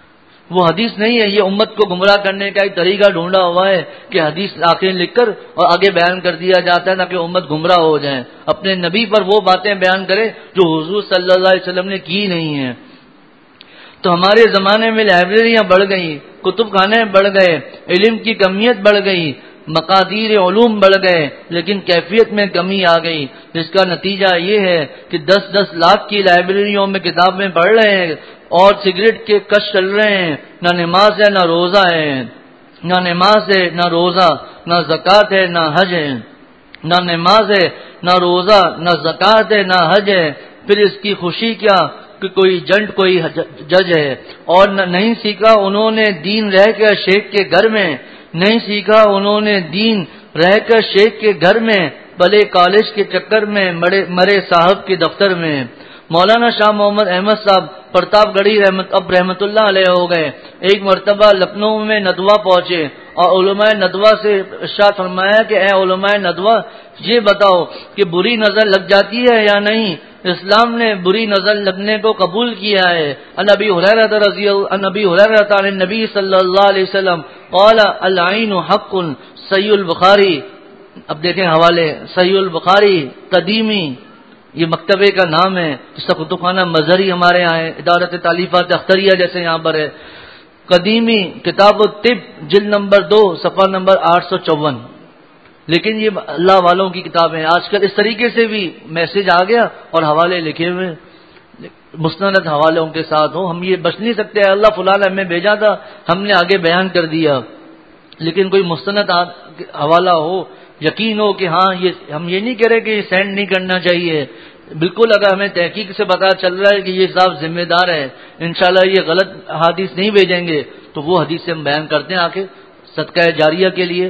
وہ حدیث نہیں ہے۔ یہ امت کو گمراہ کرنے کا ایک طریقہ ڈھونڈا ہوا ہے کہ حدیث آخر لکھ کر اور آگے بیان کر دیا جاتا ہے تاکہ امت گمراہ ہو جائے، اپنے نبی پر وہ باتیں بیان کرے جو حضور صلی اللہ علیہ وسلم نے کی نہیں ہیں۔ تو ہمارے زمانے میں لائبریریاں بڑھ گئیں، کتب خانے بڑھ گئے، علم کی کمیت بڑھ گئی، مقادیر علوم بڑھ گئے، لیکن کیفیت میں کمی آ گئی، جس کا نتیجہ یہ ہے کہ دس دس لاکھ کی لائبریریوں میں کتابیں پڑھ رہے ہیں اور سگریٹ کے کش چل رہے ہیں، نہ نماز ہے نہ روزہ ہے۔ نہ نماز ہے نہ روزہ نہ زکوٰۃ ہے نہ حج ہے، نہ نماز ہے نہ روزہ نہ زکوٰۃ ہے نہ حج ہے، پھر اس کی خوشی کیا کہ کوئی جنٹ کوئی جج ہے۔ اور نہیں سیکھا انہوں نے دین رہ کر شیخ کے گھر میں، نہیں سیکھا انہوں نے دین رہ کر شیخ کے گھر میں، بھلے کالج کے چکر میں مرے مرے صاحب کے دفتر میں۔ مولانا شاہ محمد احمد صاحب پرتاپ گڑھی رحمت اب رحمت اللہ علیہ ہو گئے، ایک مرتبہ لکھنؤ میں ندوہ پہنچے اور علماء ندوہ سے ارشاد فرمایا کہ اے علماء ندوہ، یہ بتاؤ کہ بری نظر لگ جاتی ہے یا نہیں؟ اسلام نے بری نظر لگنے کو قبول کیا ہے۔ عن ابی ہریرہ رضی اللہ عن ابی ہریرہ عن النبی صلی اللہ علیہ وسلم قال العین حق، صحیح البخاری۔ اب دیکھیں حوالے، صحیح البخاری قدیمی، یہ مکتبے کا نام ہے، جس کا کتب خانہ مظہری ہمارے یہاں ہے، ادارت تعلیفات اختریہ جیسے یہاں پر ہے۔ قدیمی کتاب الطب جلد نمبر دو صفحہ نمبر آٹھ سو چون۔ لیکن یہ اللہ والوں کی کتابیں آج کل اس طریقے سے بھی میسج آ گیا اور حوالے لکھے ہوئے مستند حوالوں کے ساتھ ہو، ہم یہ بچ نہیں سکتے، اللہ فلاں نے ہمیں بھیجا تھا، ہم نے آگے بیان کر دیا، لیکن کوئی مستند حوالہ ہو، یقین ہو کہ ہاں یہ ہم یہ نہیں کہہ رہے کہ یہ سینڈ نہیں کرنا چاہیے، بالکل اگر ہمیں تحقیق سے پتہ چل رہا ہے کہ یہ صاحب ذمہ دار ہے، انشاءاللہ یہ غلط حدیث نہیں بھیجیں گے، تو وہ حدیث ہم بیان کرتے ہیں آ کے صدقہ جاریہ کے لیے۔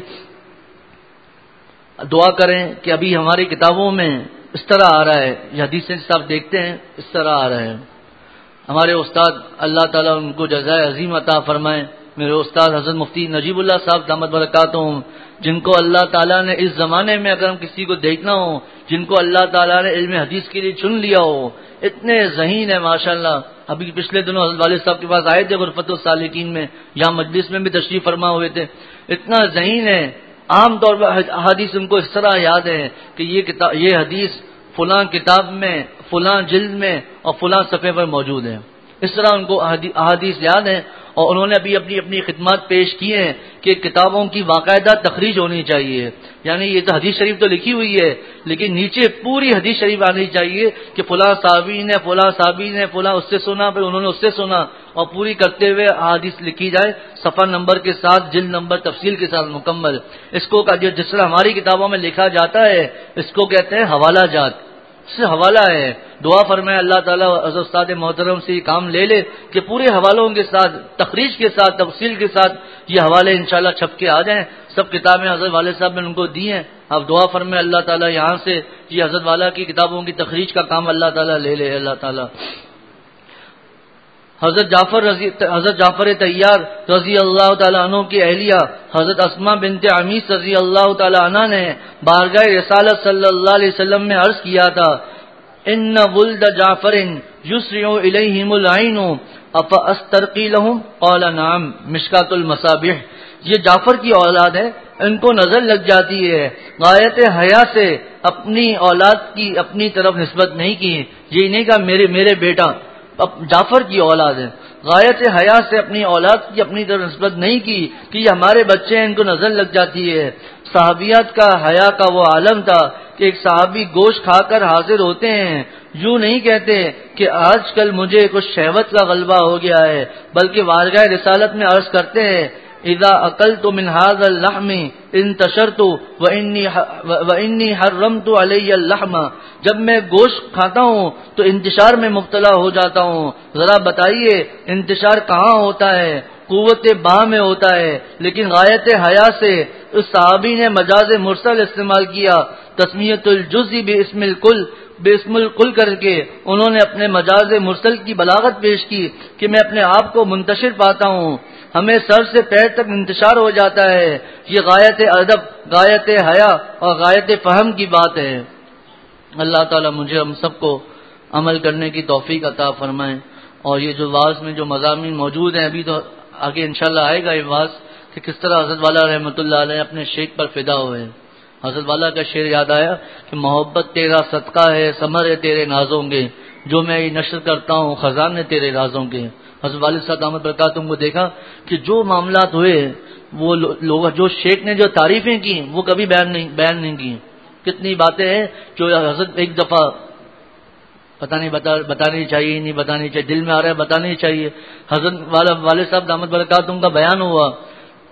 دعا کریں کہ ابھی ہماری کتابوں میں اس طرح آ رہا ہے، یہ حدیثیں صاحب دیکھتے ہیں اس طرح آ رہا ہے۔ ہمارے استاد اللہ تعالیٰ ان کو جزائے عظیم عطا فرمائے، میرے استاد حضرت مفتی نجیب اللہ صاحب دامت برکاتہم، جن کو اللہ تعالیٰ نے اس زمانے میں اگر ہم کسی کو دیکھنا ہو، جن کو اللہ تعالیٰ نے علم حدیث کے لیے چن لیا ہو، اتنے ذہین ہیں ماشاءاللہ۔ ابھی پچھلے دنوں حضرت والد صاحب کے پاس آئے تھے غرفت السالکین میں، یہاں مجلس میں بھی تشریف فرما ہوئے تھے، اتنا ذہین ہے، عام طور پر حدیث ان کو اس طرح یاد ہے کہ یہ کتاب یہ حدیث فلاں کتاب میں فلاں جلد میں اور فلاں صفحے پر موجود ہے، اس طرح ان کو احادیث یاد ہیں۔ اور انہوں نے ابھی اپنی اپنی خدمات پیش کی ہیں کہ کتابوں کی باقاعدہ تخریج ہونی چاہیے، یعنی یہ تو حدیث شریف تو لکھی ہوئی ہے لیکن نیچے پوری حدیث شریف آنی چاہیے کہ فلاں صحابی نے فلاں صحابی نے فلاں اس سے سنا، پھر انہوں نے اس سے سنا، اور پوری کرتے ہوئے احادیث لکھی جائے صفحہ نمبر کے ساتھ، جلد نمبر تفصیل کے ساتھ مکمل۔ اس کو جس طرح ہماری کتابوں میں لکھا جاتا ہے اس کو کہتے ہیں حوالہ جات، سے حوالہ ہے۔ دعا فرمائے اللہ تعالیٰ حضرت استاد محترم سے یہ کام لے لے کہ پورے حوالوں کے ساتھ، تخریج کے ساتھ، تفصیل کے ساتھ یہ حوالے انشاءاللہ چھپ کے آ جائیں۔ سب کتابیں حضرت والد صاحب نے ان کو دی ہیں، اب دعا فرمائے اللہ تعالیٰ یہاں سے یہ حضرت والا کی کتابوں کی تخریج کا کام اللہ تعالیٰ لے لے اللہ تعالیٰ۔ حضرت جعفر رضی حضرت جعفر طیار رضی اللہ تعالیٰ عنہ کی اہلیہ حضرت اسماء بنت عمیس رضی اللہ تعالیٰ عنہ نے بارگاہ رسالت صلی اللہ علیہ وسلم میں عرض کیا تھا، ان ولد جعفر یسرع الیہم العین افاسترقی لہم قال نعم، مشکات المصابیح۔ یہ جعفر کی اولاد ہے، ان کو نظر لگ جاتی ہے، غایت حیا سے اپنی اولاد کی اپنی طرف نسبت نہیں کی، یہ نہیں کہا میرے میرے بیٹا، جعفر کی اولاد ہے، غایت حیا سے اپنی اولاد کی اپنی طرف نسبت نہیں کی کہ یہ ہمارے بچے ہیں، ان کو نظر لگ جاتی ہے۔ صحابیات کا حیا کا وہ عالم تھا کہ ایک صحابی گوشت کھا کر حاضر ہوتے ہیں، یوں نہیں کہتے کہ آج کل مجھے کچھ شہوت کا غلبہ ہو گیا ہے، بلکہ بارگاہ رسالت میں عرض کرتے ہیں، اذا اکلت من هذا اللحم انتشرت وانی وانی حرمت علی اللحم، جب میں گوشت کھاتا ہوں تو انتشار میں مبتلا ہو جاتا ہوں۔ ذرا بتائیے انتشار کہاں ہوتا ہے؟ قوت باہ میں ہوتا ہے، لیکن غایت حیا سے اس صحابی نے مجاز مرسل استعمال کیا، تسمیت الجزء باسم الکل باسم الکل کر کے انہوں نے اپنے مجاز مرسل کی بلاغت پیش کی کہ میں اپنے آپ کو منتشر پاتا ہوں، ہمیں سر سے پیر تک انتشار ہو جاتا ہے۔ یہ غایت ادب، غایت حیا اور غایت فہم کی بات ہے۔ اللہ تعالیٰ مجھے ہم سب کو عمل کرنے کی توفیق عطا فرمائے۔ اور یہ جو واعظ میں جو مضامین موجود ہیں، ابھی تو آگے انشاءاللہ آئے گا یہ واعظ کہ کس طرح حضرت والا رحمۃ اللہ علیہ اپنے شیخ پر فدا ہوئے ہیں۔ حضرت والا کا شعر یاد آیا کہ محبت تیرا صدقہ ہے ثمر ہے تیرے نازوں کے، جو میں یہ نشر کرتا ہوں خزانے تیرے رازوں کے۔ حضرت والد صاحب دامت برکاتہم کو دیکھا کہ جو معاملات ہوئے وہ لوگ جو شیخ نے جو تعریفیں کی وہ کبھی بیان نہیں بیان نہیں کی۔ کتنی باتیں ہیں جو حضرت ایک دفعہ پتہ نہیں بتا بتانی چاہیے نہیں بتانی چاہیے، دل میں آ رہا ہے بتانی چاہیے۔ حضرت والد صاحب دامت برکاتہم کا بیان ہوا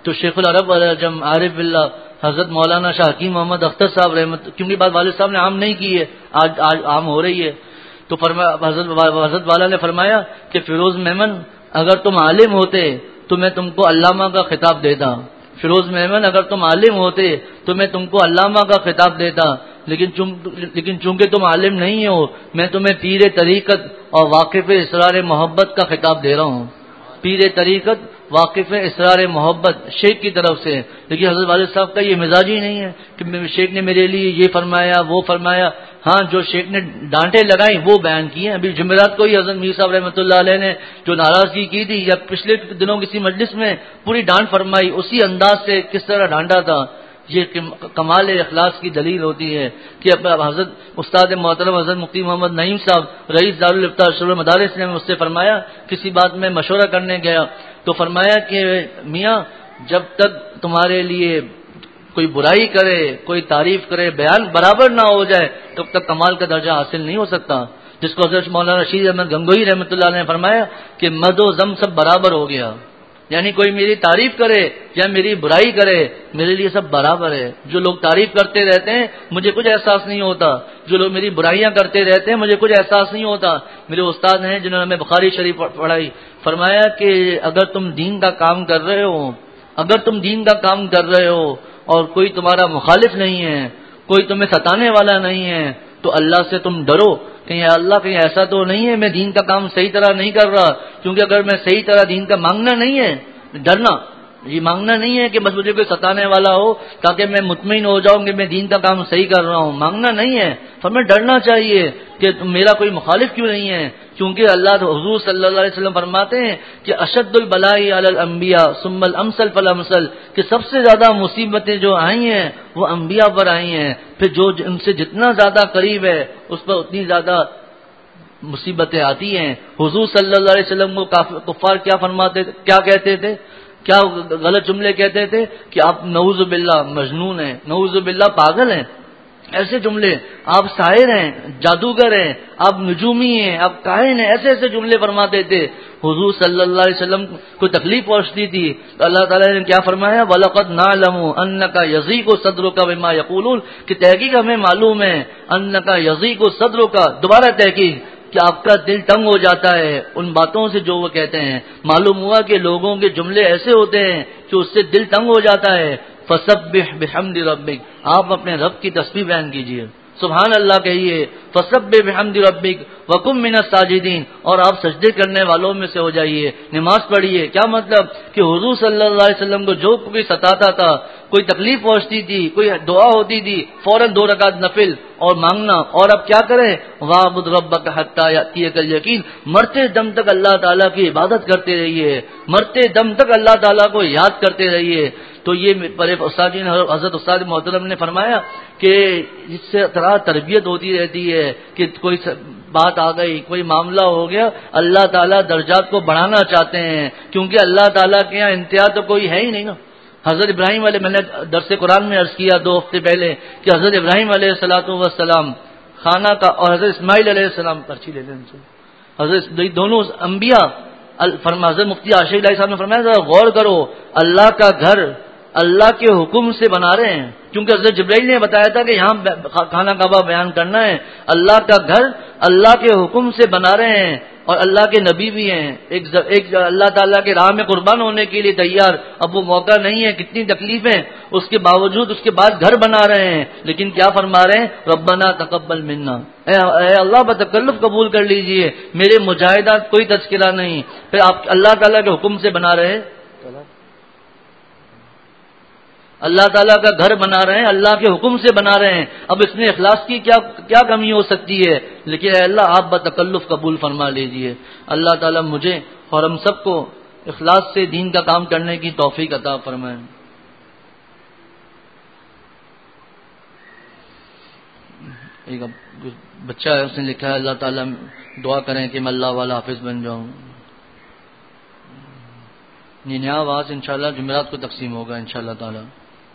تو شیخ العرب العجم عارف باللہ حضرت مولانا شاہ حکیم محمد اختر صاحب رحمت، کیونکہ بات والد صاحب نے عام نہیں کی ہے، آج آج عام ہو رہی ہے، تو فرمایا حضرت حضرت والا نے فرمایا کہ فیروز میمن اگر تم عالم ہوتے تو میں تم کو علامہ کا خطاب دیتا، فیروز میمن اگر تم عالم ہوتے تو میں تم کو علامہ کا خطاب دیتا، لیکن لیکن چونکہ تم عالم نہیں ہو میں تمہیں پیر طریقت اور واقف اسرار محبت کا خطاب دے رہا ہوں، پیر طریقت واقف اسرار محبت شیخ کی طرف سے۔ لیکن حضرت والد صاحب کا یہ مزاج ہی نہیں ہے کہ شیخ نے میرے لیے یہ فرمایا وہ فرمایا، ہاں جو شیخ نے ڈانٹیں لگائیں وہ بیان کی ہیں۔ ابھی جمعرات کو ہی حضرت میر صاحب رحمۃ اللہ علیہ نے جو ناراضگی کی تھی یا پچھلے دنوں کسی مجلس میں پوری ڈانٹ فرمائی، اسی انداز سے کس طرح ڈانٹا تھا، یہ کمال اخلاص کی دلیل ہوتی ہے کہ حضرت استاد محترم حضرت مفتی محمد نعیم صاحب رئیس دارالفتاح شعبہ مدارس نے مجھ سے فرمایا، کسی بات میں مشورہ کرنے گیا تو فرمایا کہ میاں جب تک تمہارے لیے کوئی برائی کرے کوئی تعریف کرے بیان برابر نہ ہو جائے تب تک کمال کا درجہ حاصل نہیں ہو سکتا، جس کو حضرت مولانا رشید احمد گنگوہی رحمۃ اللہ علیہ نے فرمایا کہ مد و ذم سب برابر ہو گیا، یعنی کوئی میری تعریف کرے یا میری برائی کرے میرے لیے سب برابر ہے، جو لوگ تعریف کرتے رہتے ہیں مجھے کچھ احساس نہیں ہوتا، جو لوگ میری برائیاں کرتے رہتے ہیں مجھے کچھ احساس نہیں ہوتا۔ میرے استاد ہیں جنہوں نے ہمیں بخاری شریف پڑھائی، فرمایا کہ اگر تم دین کا کام کر رہے ہو اگر تم دین کا کام کر رہے ہو اور کوئی تمہارا مخالف نہیں ہے، کوئی تمہیں ستانے والا نہیں ہے تو اللہ سے تم ڈرو، کہیں اللہ کہیں ایسا تو نہیں ہے میں دین کا کام صحیح طرح نہیں کر رہا، کیونکہ اگر میں صحیح طرح دین کا مانگنا نہیں ہے، ڈرنا یہ مانگنا نہیں ہے کہ بس مجھے کوئی ستانے والا ہو تاکہ میں مطمئن ہو جاؤں کہ میں دین کا کام صحیح کر رہا ہوں، مانگنا نہیں ہے، فرمایا ڈرنا چاہیے کہ میرا کوئی مخالف کیوں نہیں ہے، کیونکہ اللہ حضور صلی اللہ علیہ وسلم فرماتے ہیں کہ اشد البلاء علی الانبیاء ثم الامثل فالامثل، کہ سب سے زیادہ مصیبتیں جو آئی ہیں وہ انبیاء پر آئی ہیں، پھر جو ان سے جتنا زیادہ قریب ہے اس پر اتنی زیادہ مصیبتیں آتی ہیں۔ حضور صلی اللہ علیہ وسلم کو کفار کیا فرماتے کیا کہتے تھے، کیا غلط جملے کہتے تھے کہ آپ نعوذ باللہ مجنون ہیں، نعوذ باللہ پاگل ہیں، ایسے جملے، آپ شاعر ہیں، جادوگر ہیں، آپ نجومی ہیں، آپ کاہن ہیں، ایسے ایسے جملے فرماتے تھے۔ حضور صلی اللہ علیہ وسلم کو تکلیف پہنچتی تھی تو اللہ تعالیٰ نے کیا فرمایا، وَلَقَدْ نَعْلَمُ أَنَّكَ يَضِيقُ صَدْرُكَ بِمَا يَقُولُونَ، کہ تحقیق ہمیں معلوم ہے، أَنَّكَ يَضِيقُ صَدْرُكَ، دوبارہ تحقیق کہ آپ کا دل تنگ ہو جاتا ہے ان باتوں سے جو وہ کہتے ہیں۔ معلوم ہوا کہ لوگوں کے جملے ایسے ہوتے ہیں کہ اس سے دل تنگ ہو جاتا ہے۔ فسبح بحمد ربک، آپ اپنے رب کی تسبیح بیان کیجیے، سبحان اللہ کہیے، فسبح بحمد ربک وکن من الساجدین، اور آپ سجدے کرنے والوں میں سے ہو جائیے، نماز پڑھیے۔ کیا مطلب کہ حضور صلی اللہ علیہ وسلم کو جو کوئی ستاتا تھا، کوئی تکلیف پہنچتی تھی، کوئی دعا ہوتی تھی، فوراً دو رکعت نفل اور مانگنا، اور اب کیا کریں، وَاعْبُدْ رَبَّكَ حَتَّىٰ يَأْتِيَكَ الْيَقِينُ، مرتے دم تک اللہ تعالیٰ کی عبادت کرتے رہیے، مرتے دم تک اللہ تعالیٰ کو یاد کرتے رہیے۔ تو یہ بڑے استاد جی نے حضرت استاد محترم نے فرمایا کہ اس سے طرح تربیت ہوتی رہتی ہے کہ کوئی بات آ گئی، کوئی معاملہ ہو گیا، اللہ تعالیٰ درجات کو بڑھانا چاہتے ہیں، کیونکہ اللہ تعالیٰ کے یہاں انتہا تو کوئی ہے ہی نہیں نا۔ حضرت ابراہیم علیہ، میں نے درس قرآن میں عرض کیا دو ہفتے پہلے کہ حضرت ابراہیم علیہ الصلوۃ والسلام خانہ کا، اور حضرت اسماعیل علیہ السلام پرچی لے لیں سے، حضرت دونوں انبیاء، فرما حضرت مفتی عاشق علیہ صاحب نے فرمایا ذرا غور کرو، اللہ کا گھر اللہ کے حکم سے بنا رہے ہیں، کیونکہ حضرت جبرائیل نے بتایا تھا کہ یہاں خانہ کعبہ بیان کرنا ہے، اللہ کا گھر اللہ کے حکم سے بنا رہے ہیں، اور اللہ کے نبی بھی ہیں، ایک ایک اللہ تعالیٰ کے راہ میں قربان ہونے کے لیے تیار، اب وہ موقع نہیں ہے، کتنی تکلیفیں، اس کے باوجود اس کے بعد گھر بنا رہے ہیں، لیکن کیا فرما رہے ہیں، ربنا تقبل منا، اے اے اللہ بتکلف قبول کر لیجئے، میرے مجاہدات کوئی تذکرہ نہیں، پھر آپ اللہ تعالیٰ کے حکم سے بنا رہے ہیں، اللہ تعالیٰ کا گھر بنا رہے ہیں، اللہ کے حکم سے بنا رہے ہیں، اب اس میں اخلاص کی کیا کیا کمی ہو سکتی ہے، لیکن اے اللہ آپ بتکلف قبول فرما لیجئے۔ اللہ تعالیٰ مجھے اور ہم سب کو اخلاص سے دین کا کام کرنے کی توفیق عطا فرمائے۔ ایک بچہ ہے، اس نے لکھا ہے اللہ تعالیٰ دعا کریں کہ میں اللہ والا حافظ بن جاؤں۔ یہ نیا آواز انشاءاللہ جمعرات کو تقسیم ہوگا انشاءاللہ تعالیٰ۔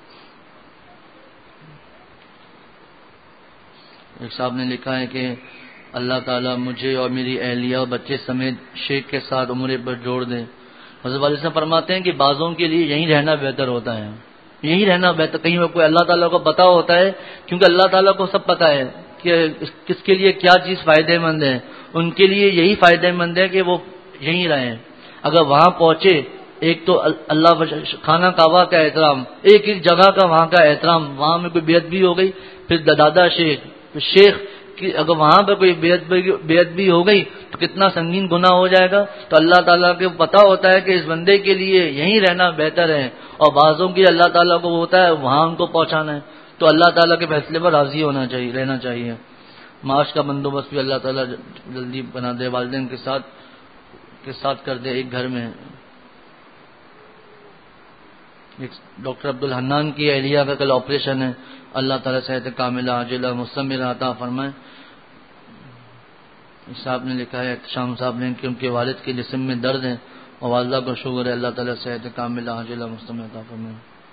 ایک صاحب نے لکھا ہے کہ اللہ تعالیٰ مجھے اور میری اہلیہ اور بچے سمیت شیخ کے ساتھ عمرے پر جوڑ دیں، حضرت والد صاحب فرماتے ہیں کہ بعضوں کے لیے یہیں رہنا بہتر ہوتا ہے، یہی رہنا بہتر، کہیں کوئی اللہ تعالیٰ کو پتا ہوتا ہے، کیونکہ اللہ تعالیٰ کو سب پتا ہے کہ کس کے لیے کیا چیز فائدہ مند ہے، ان کے لیے یہی فائدہ مند ہے کہ وہ یہیں رہیں۔ اگر وہاں پہنچے، ایک تو اللہ خانہ کعبہ کا احترام، ایک ایک جگہ کا وہاں کا احترام، وہاں میں کوئی بیعت بھی ہو گئی، پھر دادا شیخ شیخ کی اگر وہاں پہ کوئی بیعت بھی ہو گئی تو کتنا سنگین گناہ ہو جائے گا۔ تو اللہ تعالیٰ کو پتا ہوتا ہے کہ اس بندے کے لیے یہیں رہنا بہتر ہے، اور بعضوں کی اللہ تعالیٰ کو ہوتا ہے وہاں ان کو پہنچانا ہے، تو اللہ تعالیٰ کے فیصلے پر راضی ہونا چاہیے، رہنا چاہیے۔ معاش کا بندوبست بھی اللہ تعالیٰ جلدی بنا دے، والدین کے ساتھ کے ساتھ کر دے۔ ایک گھر میں ڈاکٹر عبد الحنان کی اہلیہ کا کل آپریشن ہے، اللہ تعالیٰ صحت کاملہ عاجلہ مستمرہ عطا فرمائے۔ صاحب نے لکھا ہے شام صاحب نے کہ ان کے والد کے جسم میں درد ہے اور والدہ کو شوگر ہے، اللہ تعالیٰ صحت کاملہ عاجلہ مستمرہ عطا فرمائے۔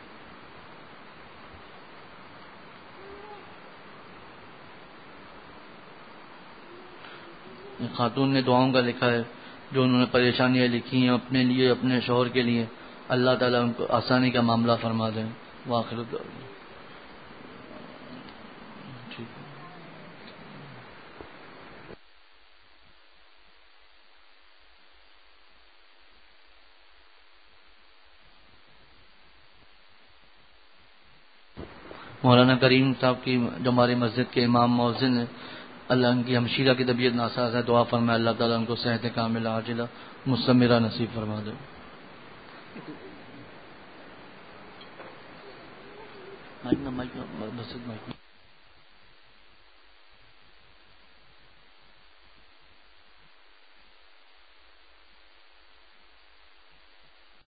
خاتون نے دعاؤں کا لکھا ہے جو انہوں نے پریشانیاں لکھی ہیں اپنے لیے، اپنے شوہر کے لیے، اللہ تعالیٰ ان کو آسانی کا معاملہ فرما دیں۔ وآخر ٹھیک ہے۔ مولانا کریم صاحب کی جو ہماری مسجد کے امام مؤذن ہیں، اللہ ان کی ہمشیرہ کی طبیعت ناساز ہے، دعا فرمائے اللہ تعالیٰ ان کو صحت کاملہ عاجلہ مستمرہ نصیب فرما دے۔ مائک نہ مائک نہ مسجد مائک